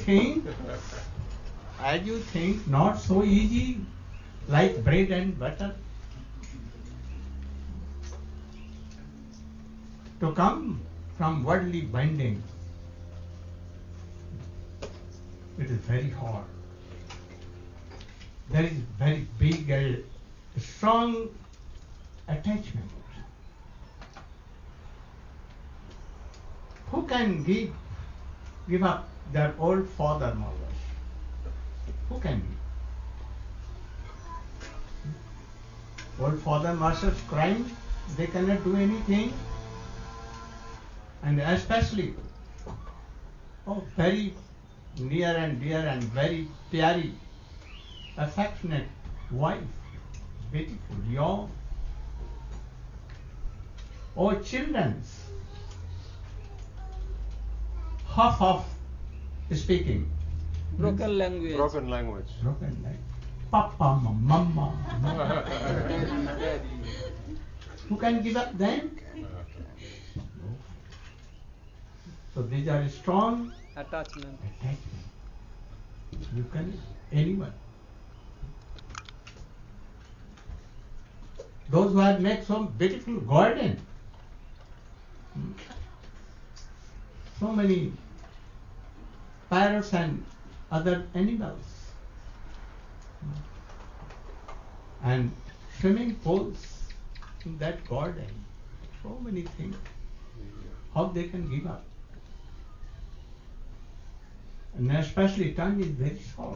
think, as you think, not so easy like bread and butter. To come from worldly binding, it is very hard. There is very big and strong attachment. Who can give give up their old father mothers? Who can give? Old father mothers crying, they cannot do anything. And especially, oh, very near and dear and very pyari, affectionate wife, beautiful, young. Oh, children, half of speaking. Broken language. Broken language. Broken like Papa, Mama. Who can give up them? So these are strong Attachment. attachment. You can, anyone. Those who have made so beautiful garden, hmm, so many parrots and other animals, hmm, and swimming pools in that garden, so many things. How they can give up? And especially time is very short.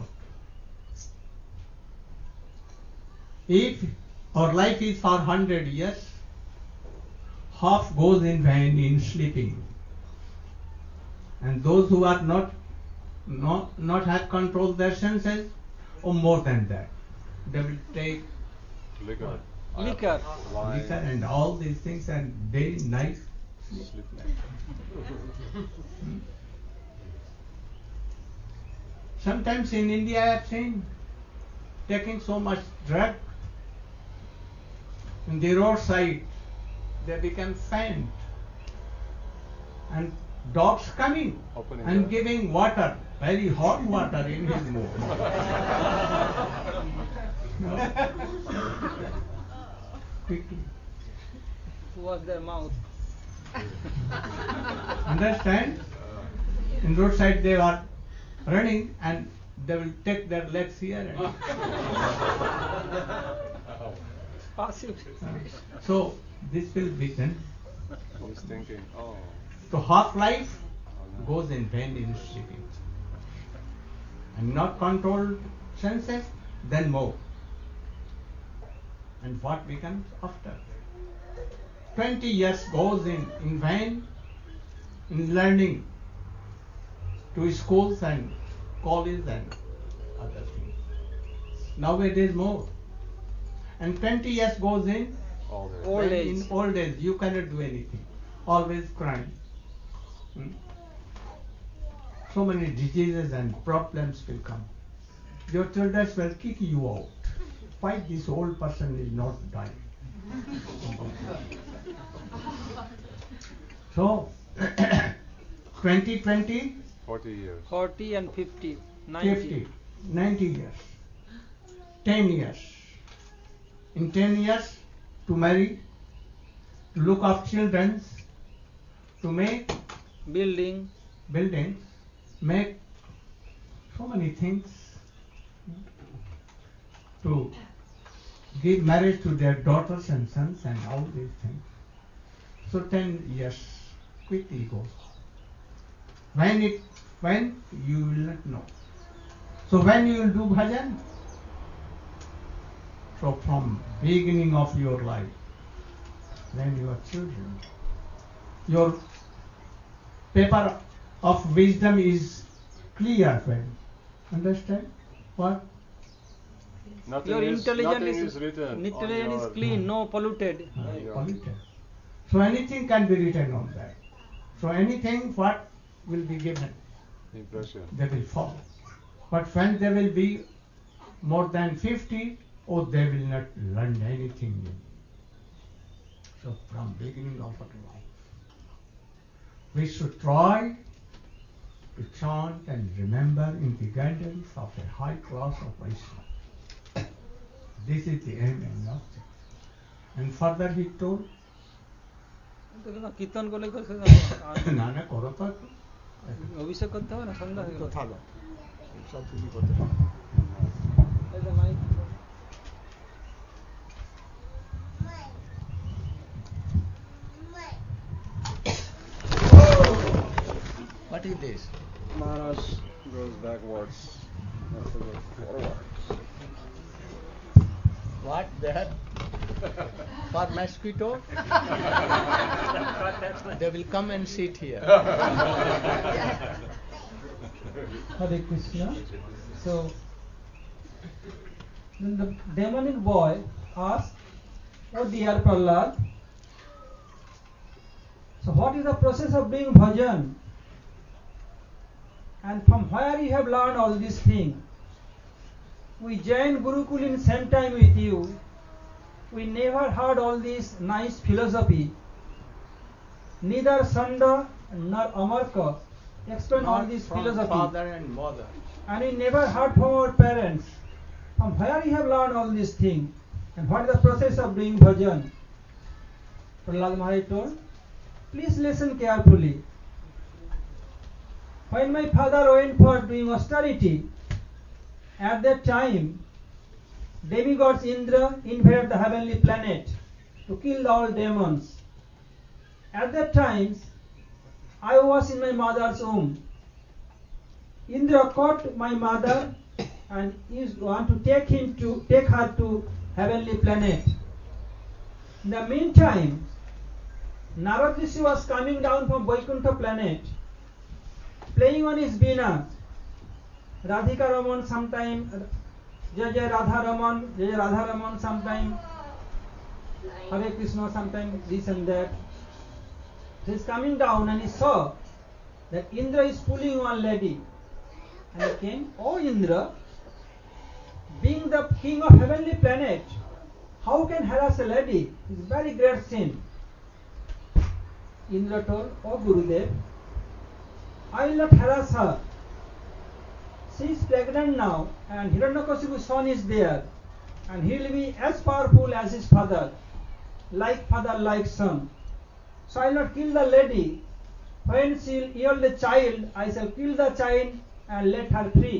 If our life is for hundred years, half goes in vain in sleeping. And those who are not not not have controlled their senses, or more than that, they will take Liquor. Liquor. Wine. liquor and all these things and day night. Sleep. Hmm. Sometimes in India I have seen taking so much drug in the roadside, they become faint. And dogs coming Opening and the- giving water, very hot water in his mouth. No. Quickly. Wash their mouth. Understand? In roadside they are running and they will take their legs here and Passive. so this will be done. He's thinking, oh, So half life oh no. goes in vain in sleeping. And not controlled senses, then more. And what becomes after? Twenty years goes in, in vain in learning to schools and colleges and other things. Nowadays more. And twenty years goes in All day. Old when age. in old age you cannot do anything. Always crying. Hmm? So many diseases and problems will come. Your children will kick you out. Why this old person is not dying? So, twenty twenty, Forty years. forty and fifty. ninety. fifty, ninety years, ten years. In ten years, to marry, to look after children, to make Building. buildings, make so many things, to give marriage to their daughters and sons and all these things. So ten years quickly goes. When it, when you will not know. So when you will do bhajan? So from beginning of your life, when you are children, your paper of wisdom is clear when. Understand? What? Nothing Your is, intelligence nothing is, is written. intelligence on is your, clean, no polluted. Uh, Yeah. polluted. So anything can be written on that. So anything what will be given, Impression. they will follow. But when they will be more than fifty, oh, they will not learn anything new. So from beginning of our life, we should try to chant and remember in the guidance of a high class of Vaishnava. This is the aim and object. And further he told, কীর্তন করলে না না করো তো একটু। অভিষেক করতে হবে না সন্ধ্যা হয়ে গেল। থাকো সব কিছু করতে পারো। এই যে mic. What is this? Maharaj goes backwards. Has to go forwards. What that? For mosquito? They will come and sit here. Hare Krishna. So, then the demonic boy asked, "Oh dear Prahlad, so what is the process of doing bhajan? And from where you have learned all these things? We joined Gurukul in same time with you. We never heard all this nice philosophy. Neither Sanda nor Amarka explain all Not this from philosophy. father and mother. And we never heard from our parents. From where you have learned all these things? And what is the process of doing bhajan? Prahlad Maharaj told, please listen carefully. When my father went for doing austerity, at that time, demigods Indra invaded the heavenly planet to kill all demons. At that time, I was in my mother's womb. Indra caught my mother and used want to take him to take her to heavenly planet. In the meantime, Narad Rishi was coming down from Vaikuntha planet, playing on his veena. Radhika Raman sometime, Jai Jai Radha Raman, Jai Jai Radha Raman sometime, Hare Krishna sometime this and that. He is coming down and he saw that Indra is pulling one lady. And he came, oh Indra, being the king of heavenly planet, how can harass a lady? It is very great sin. Indra told, oh Gurudev, I will not harass her. She is pregnant now and Hiranyakashipu's son is there and he will be as powerful as his father, like father, like son. So I will not kill the lady. When she will yield the child, I shall kill the child and let her free.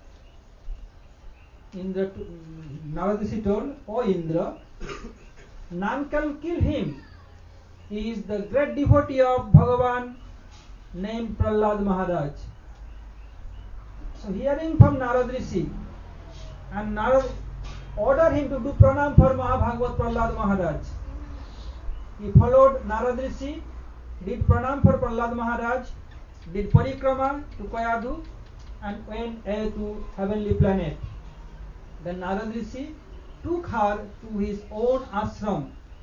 Indra, Narad Rishi told, oh Indra, none can kill him. He is the great devotee of Bhagavan named Prahlad Maharaj. So hearing from Narad Rishi, and Narad ordered him to do pranam for Mahabhagavat Prahlad Maharaj. He followed Narad Rishi, did pranam for Prahlad Maharaj, did parikrama to Kayadu, and went uh, to heavenly planet. Then Narad Rishi took her to his own ashram.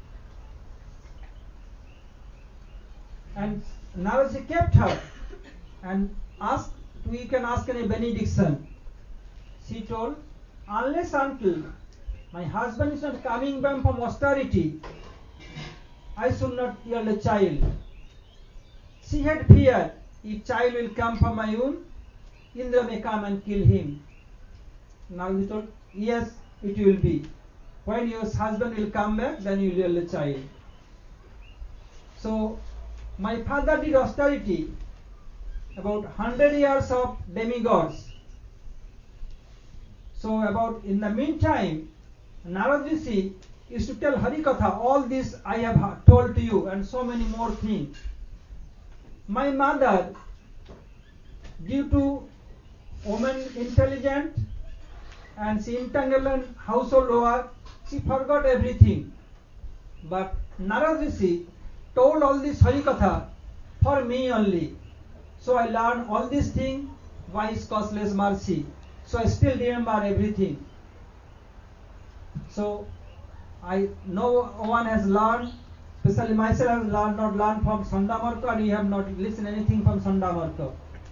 And Narad Rishi kept her and asked, you can ask any benediction. She told, unless until my husband is not coming back from austerity, I should not yield a child. She had fear, if child will come from my womb, Indra may come and kill him. Now he told, yes, it will be. When your husband will come back, then you will yield a child. So, my father did austerity, about hundred years of demigods. So about in the meantime, Narad Rishi used to tell Harikatha, all this I have told to you and so many more things. My mother, due to woman intelligent and she entangled in household work, she forgot everything. But Narad Rishi told all this Harikatha for me only. So I learned all these things by His causeless mercy. So I still remember everything. So I no one has learned, especially myself has learned not learned from Sandamarka, and you have not listened anything from Sandamarka.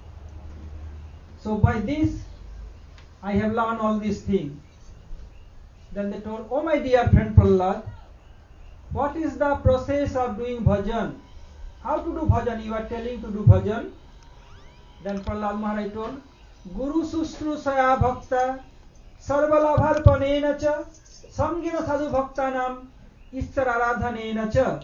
So by this I have learned all these things. Then they told, oh my dear friend Prahlad, what is the process of doing bhajan? How to do bhajan? You are telling to do bhajan. Then Prahlad Maharaj told, Guru Sustrusaya Bhakta Sarvalabharpanena cha Samgina Sadhu Bhaktanam Ishchararadhanena cha.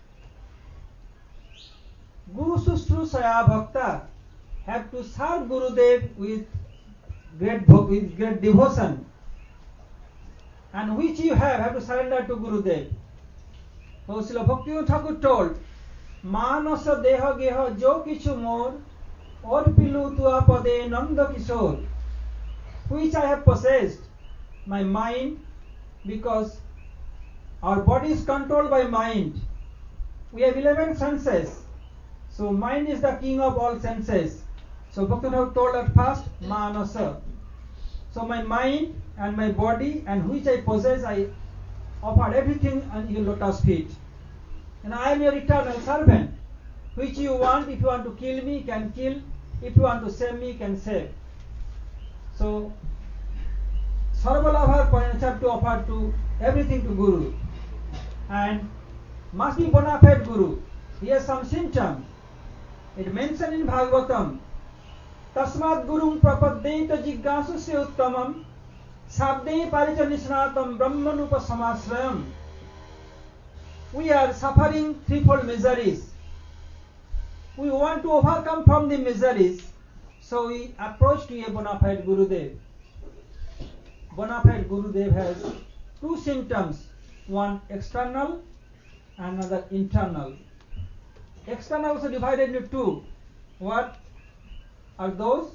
Guru Sustrusaya Bhakta have to serve Gurudev with great, with great devotion. And which you have, have to surrender to Gurudev. So Srila Bhaktivinoda Thakur told, Manasa deha geha jo kichu mor orpilu tua pade nanda kishore, which I have possessed, my mind, because our body is controlled by mind. We have eleven senses, so mind is the king of all senses. So Bhaktivinoda told at first, Manasa. So my mind and my body and which I possess, I offer everything on your lotus feet. And I am your eternal servant. Which you want, if you want to kill me, can kill. If you want to save me, can save. So, Sarvalabhar Parayana have to offer to everything to Guru. And must be bona fide Guru. Here some symptom. It mentioned in Bhagavatam, Tasmat Gurum Prapaddeta Jiggasusya Uttamam Sabde Paricha Nisnatam Brahmanupa Samasrayam. We are suffering threefold miseries. We want to overcome from the miseries, so we approach to a bona fide Gurudev. Bona fide Gurudev has two symptoms, one external and another internal. External also divided into two. What are those?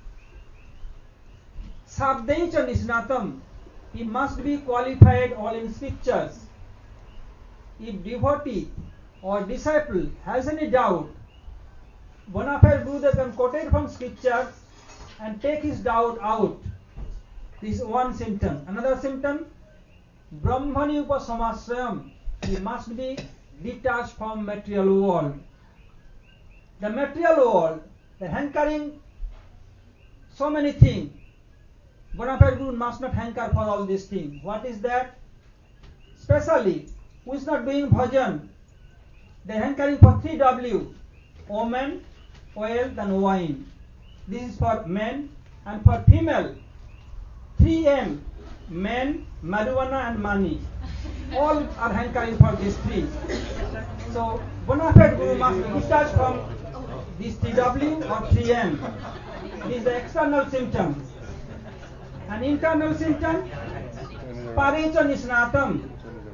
Sabdecha Nisnatam. He must be qualified all in scriptures. If devotee or disciple has any doubt, bona fide Gurudev can quote it from scriptures and take his doubt out. This is one symptom. Another symptom, Brahmani Upasamasrayam. He must be detached from material world. The material world, the hankering so many things. Bona fide Guru must not hanker for all these things. What is that? Especially who is not doing bhajan, they are hankering for three W, woman, wealth and wine. This is for men, and for female, three M, men, marijuana and money. All are hankering for these three. So bona fide Guru must be detached from these three W or three M. This is the external symptom. An internal symptom, Parecha Nisnatam.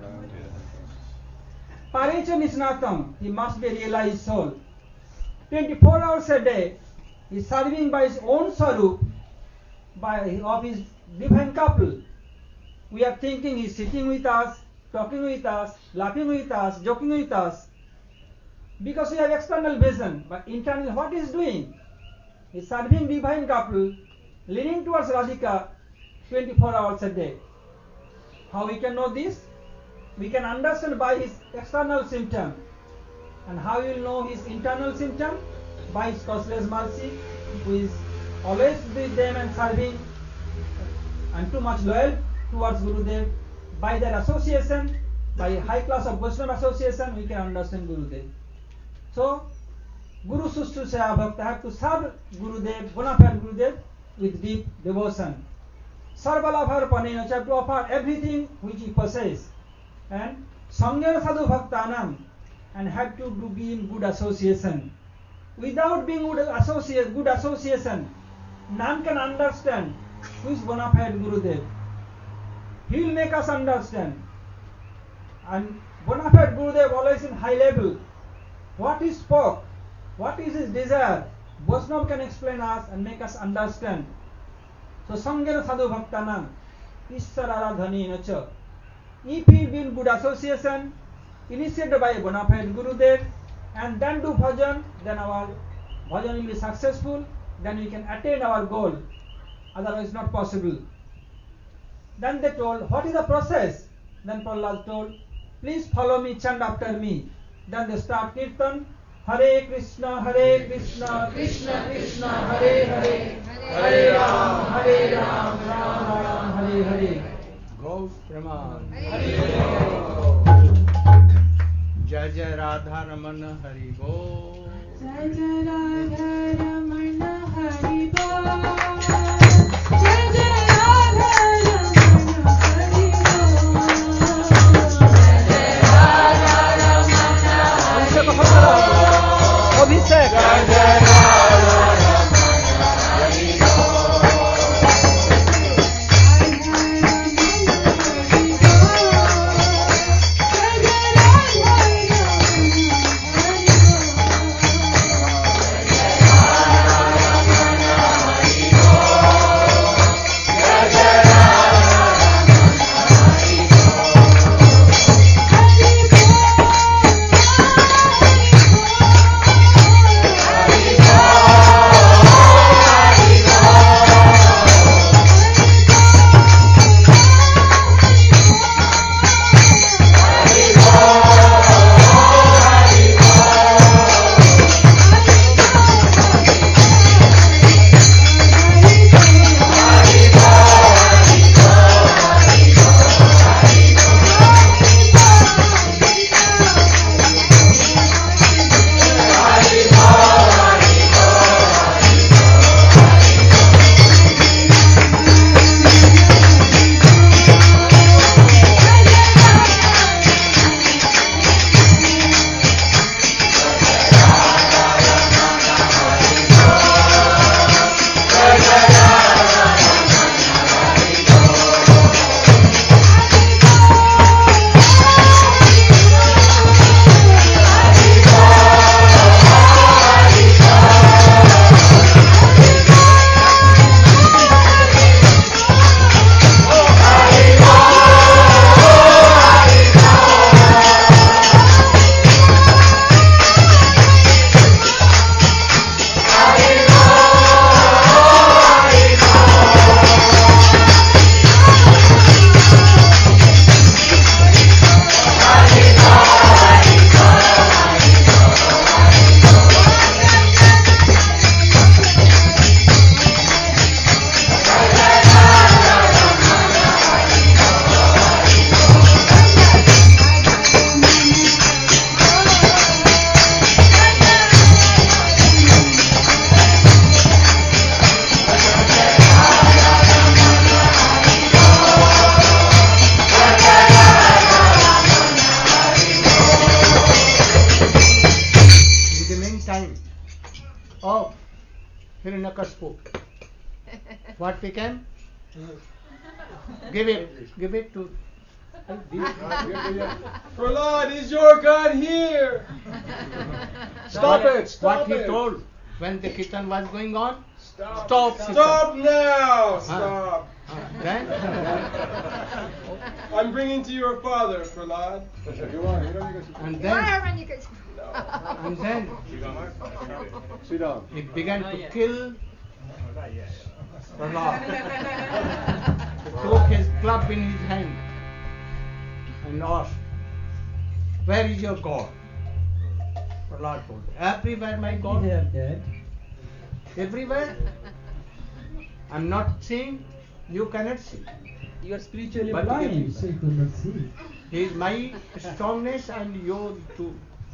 Parecha Nisnatam, he must be a realized soul. twenty-four hours a day, he is serving by his own sarup, by of his divine couple. We are thinking he is sitting with us, talking with us, laughing with us, joking with us. Because we have external vision, but internally what he is doing? He is serving divine couple, leaning towards Radhika twenty-four hours a day. How we can know this? We can understand by his external symptom. And how you will know his internal symptom? By his causeless mercy, who is always with them and serving and too much loyal towards Gurudev. By their association, by high class of Vaishnava association, we can understand Gurudev. So, Guru Sustrusaya Bhakta have to serve Gurudev, bona fide Gurudev, with deep devotion. Sarvalabhar Panena have to offer everything which he possesses. And Sangyana Sadhu Bhaktanam, and have to do, be in good association. Without being good, associate, good association, none can understand who is bona fide Gurudev. He will make us understand. And bona fide Gurudev always in high level. What he spoke, what is his desire, Vaishnava can explain us and make us understand. So Sangyana Sadhu Bhaktanam, Ishchararadhani nacha. If he be in good association, initiated by a bona fide Gurudev, and then do bhajan, then our bhajan will be successful, then we can attain our goal. Otherwise not possible. Then they told, what is the process? Then Prahlad told, please follow me, chant after me. Then they start kirtan, Hare Krishna, Hare Krishna, Krishna Krishna, Hare Hare, Hare Ram, Hare Ram, Ram Ram, Hare Hare. Gau Praman. जय जय राधा रमन हरि बोल। जय जय राधा रमन हरि बोल। जय जय राधा रमन हरि बोल। जय जय राधा रमन हरि बोल। अभिषेक जय जय Radha Hiranyakashipu. What became? Give it, give it to. Prahlad, is your God here? Stop what, it! Stop What it! he told when the kirtan was going on? Stop! Stop! Stop now! Huh? Stop! Uh, then? I'm bringing to your father, Prahlad. And then, and then Sit down. he began to kill Prahlad. He took his club in his hand and asked, "Where is your God?" Prahlad told, "Everywhere, my God." They are dead. Everywhere. I'm not seeing, you cannot see. You are spiritually But blind, everywhere. so you could not see. He is my strongness and yours too.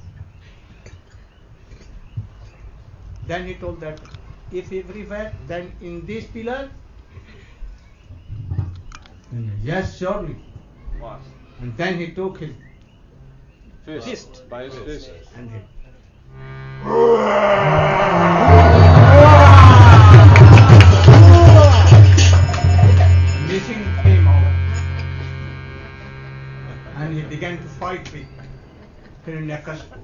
Then he told that if everywhere, then in this pillar? Yes, surely. What? And then he took his Fist. Fist. By his fist. and hit. Missing came out. And he began to fight with Hiranyakashipu.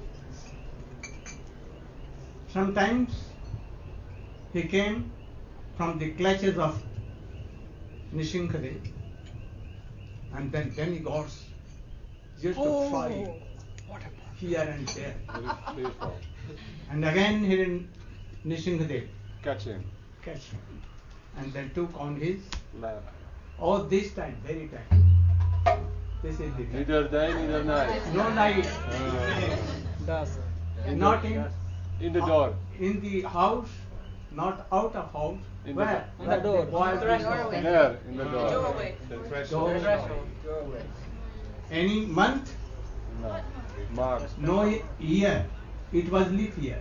Sometimes he came from the clutches of Nishinkadev and then demigods used to fight here and there. Very peaceful. And again he in Nishinkadev Catch him. catch him and then took on his Lap. oh this time, very time. This is the time. Neither day, neither night. No night. Uh, Das. Not in in the door. in the house, not out of house. In the Where? On the door. Boys Doorway. used to There, in the door. Doorway. The threshold. stand. Any month, No. Mark. No e- year. It was leap year.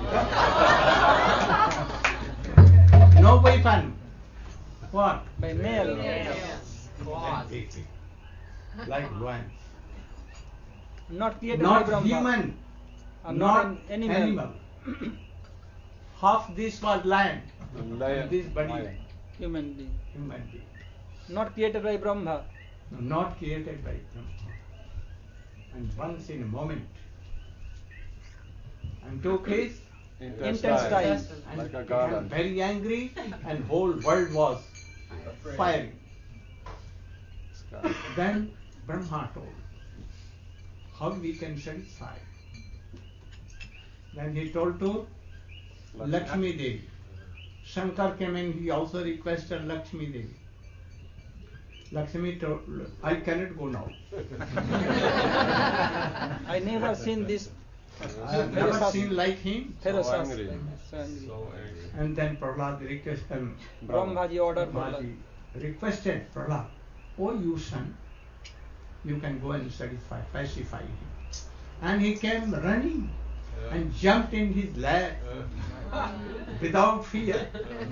No weapon. What? By nail. Like lion. Not created by Not Brahma. human. Or Not not an animal. animal. Half this was lion. Lion. This body Lion. Human being. human being. Not created by Brahma. Not created by Brahma. And once in a moment. And took his Intestine. and Like a became garland. very angry and whole world was firing. Sky. Then Brahma told how we can satisfy. Then he told to Lakshmi Devi. Shankar came and he also requested Lakshmi Devi. Lakshmi told, I cannot go now. I never seen this. I have Very never fast. seen like him. Pharaoh So Shas- angry. So angry. So angry. And then Prahlad requested him. Brahmaji ordered Prahlad. Brahmaji requested Prahlad, oh you son, you can go and satisfy, pacify him. And he came running and jumped in his lap without fear.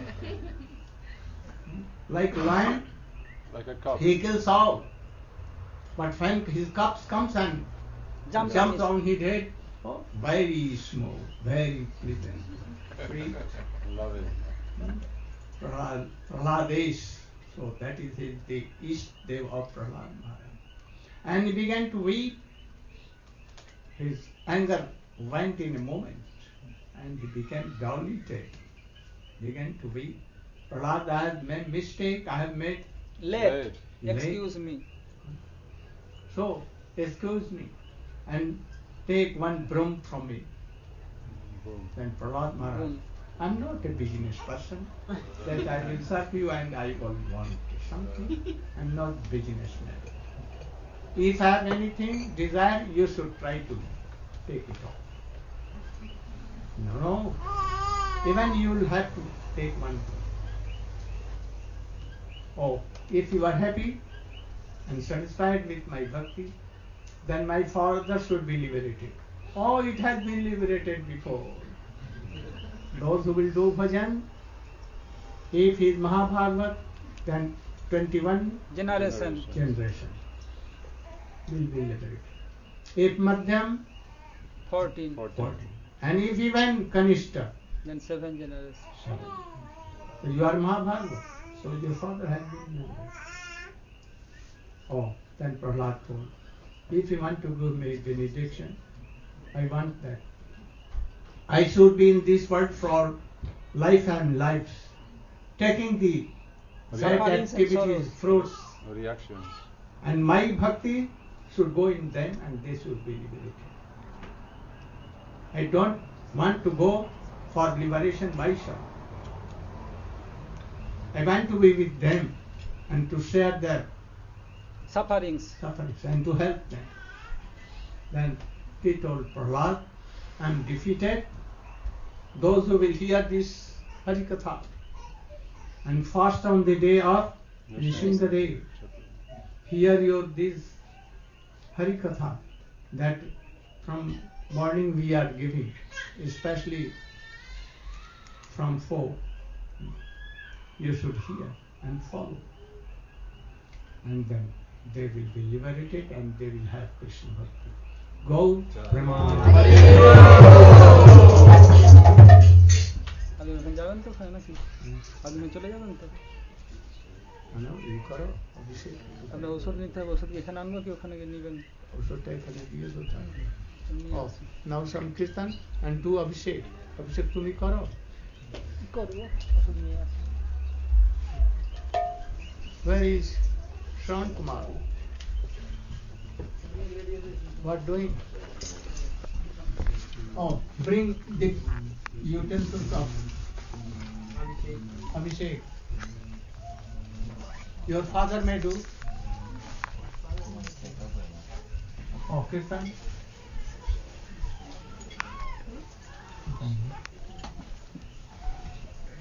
Like lion, Like a cup. he kills all. But when his cubs comes and Jumps jumps on on his head, oh, very smooth, very pleasant, free. Love it. Prahlad, Prahladesh. So that is his, the East Dev of Prahlad Maharaj. And he began to weep. His anger went in a moment and he became diluted. Began to weep. Prahlad, I have made mistake, I have made, Late. Late. Excuse me. so excuse me and take one broom from me. Boom. Then Prahlad Maharaj, Broom. I'm not a business person that I will serve you and I will want something. I'm not businessman. If I have anything desire, you should try to take it off. No, no. Even you will have to take one. Oh, if you are happy and satisfied with my bhakti, then my father should be liberated. Oh, it has been liberated before. Those who will do bhajan, if he is Mahabhagavat, then twenty-one Generation. generation will be liberated. If Madhyam, Fourteen. forty. And if even Kanishta, Then seven generations. seven. So you are Mahabhagavat. So your father has been liberated. Oh, then Prahlad told, if you want to give me benediction, I want that. I should be in this world for life and lives, taking the right Sufferings and activities, sorrows. fruits, Reactions. and my bhakti should go in them and they should be liberated. I don't want to go for liberation myself. I want to be with them and to share their Sufferings. sufferings and to help them. Then he told Prahlad, I am defeated. Those who will hear this Harikatha and fast on the day of Nishingadev, hear your this Harikatha that from morning we are giving, especially from four. You should hear and follow. And then they will be liberated and they will have Krishna Bhakti. Go, আপনি ওখানে যাবেন তো ওখানে নাকি আপনি চলে যাবেন তো আপনি ওষুধ নিতে হবে ওষুধ কি এখানে আনবো কি ওখানে গিয়ে নিবেন এমনি আছে। Now some Kirtan and do Abhishek. Abhishek তুমি করো. করবো ওষুধ নিয়ে আসি Where is Shravan Kumar? What doing? Oh, bring the utensils of Abhishek. Your father may do. Oh, Kirtan.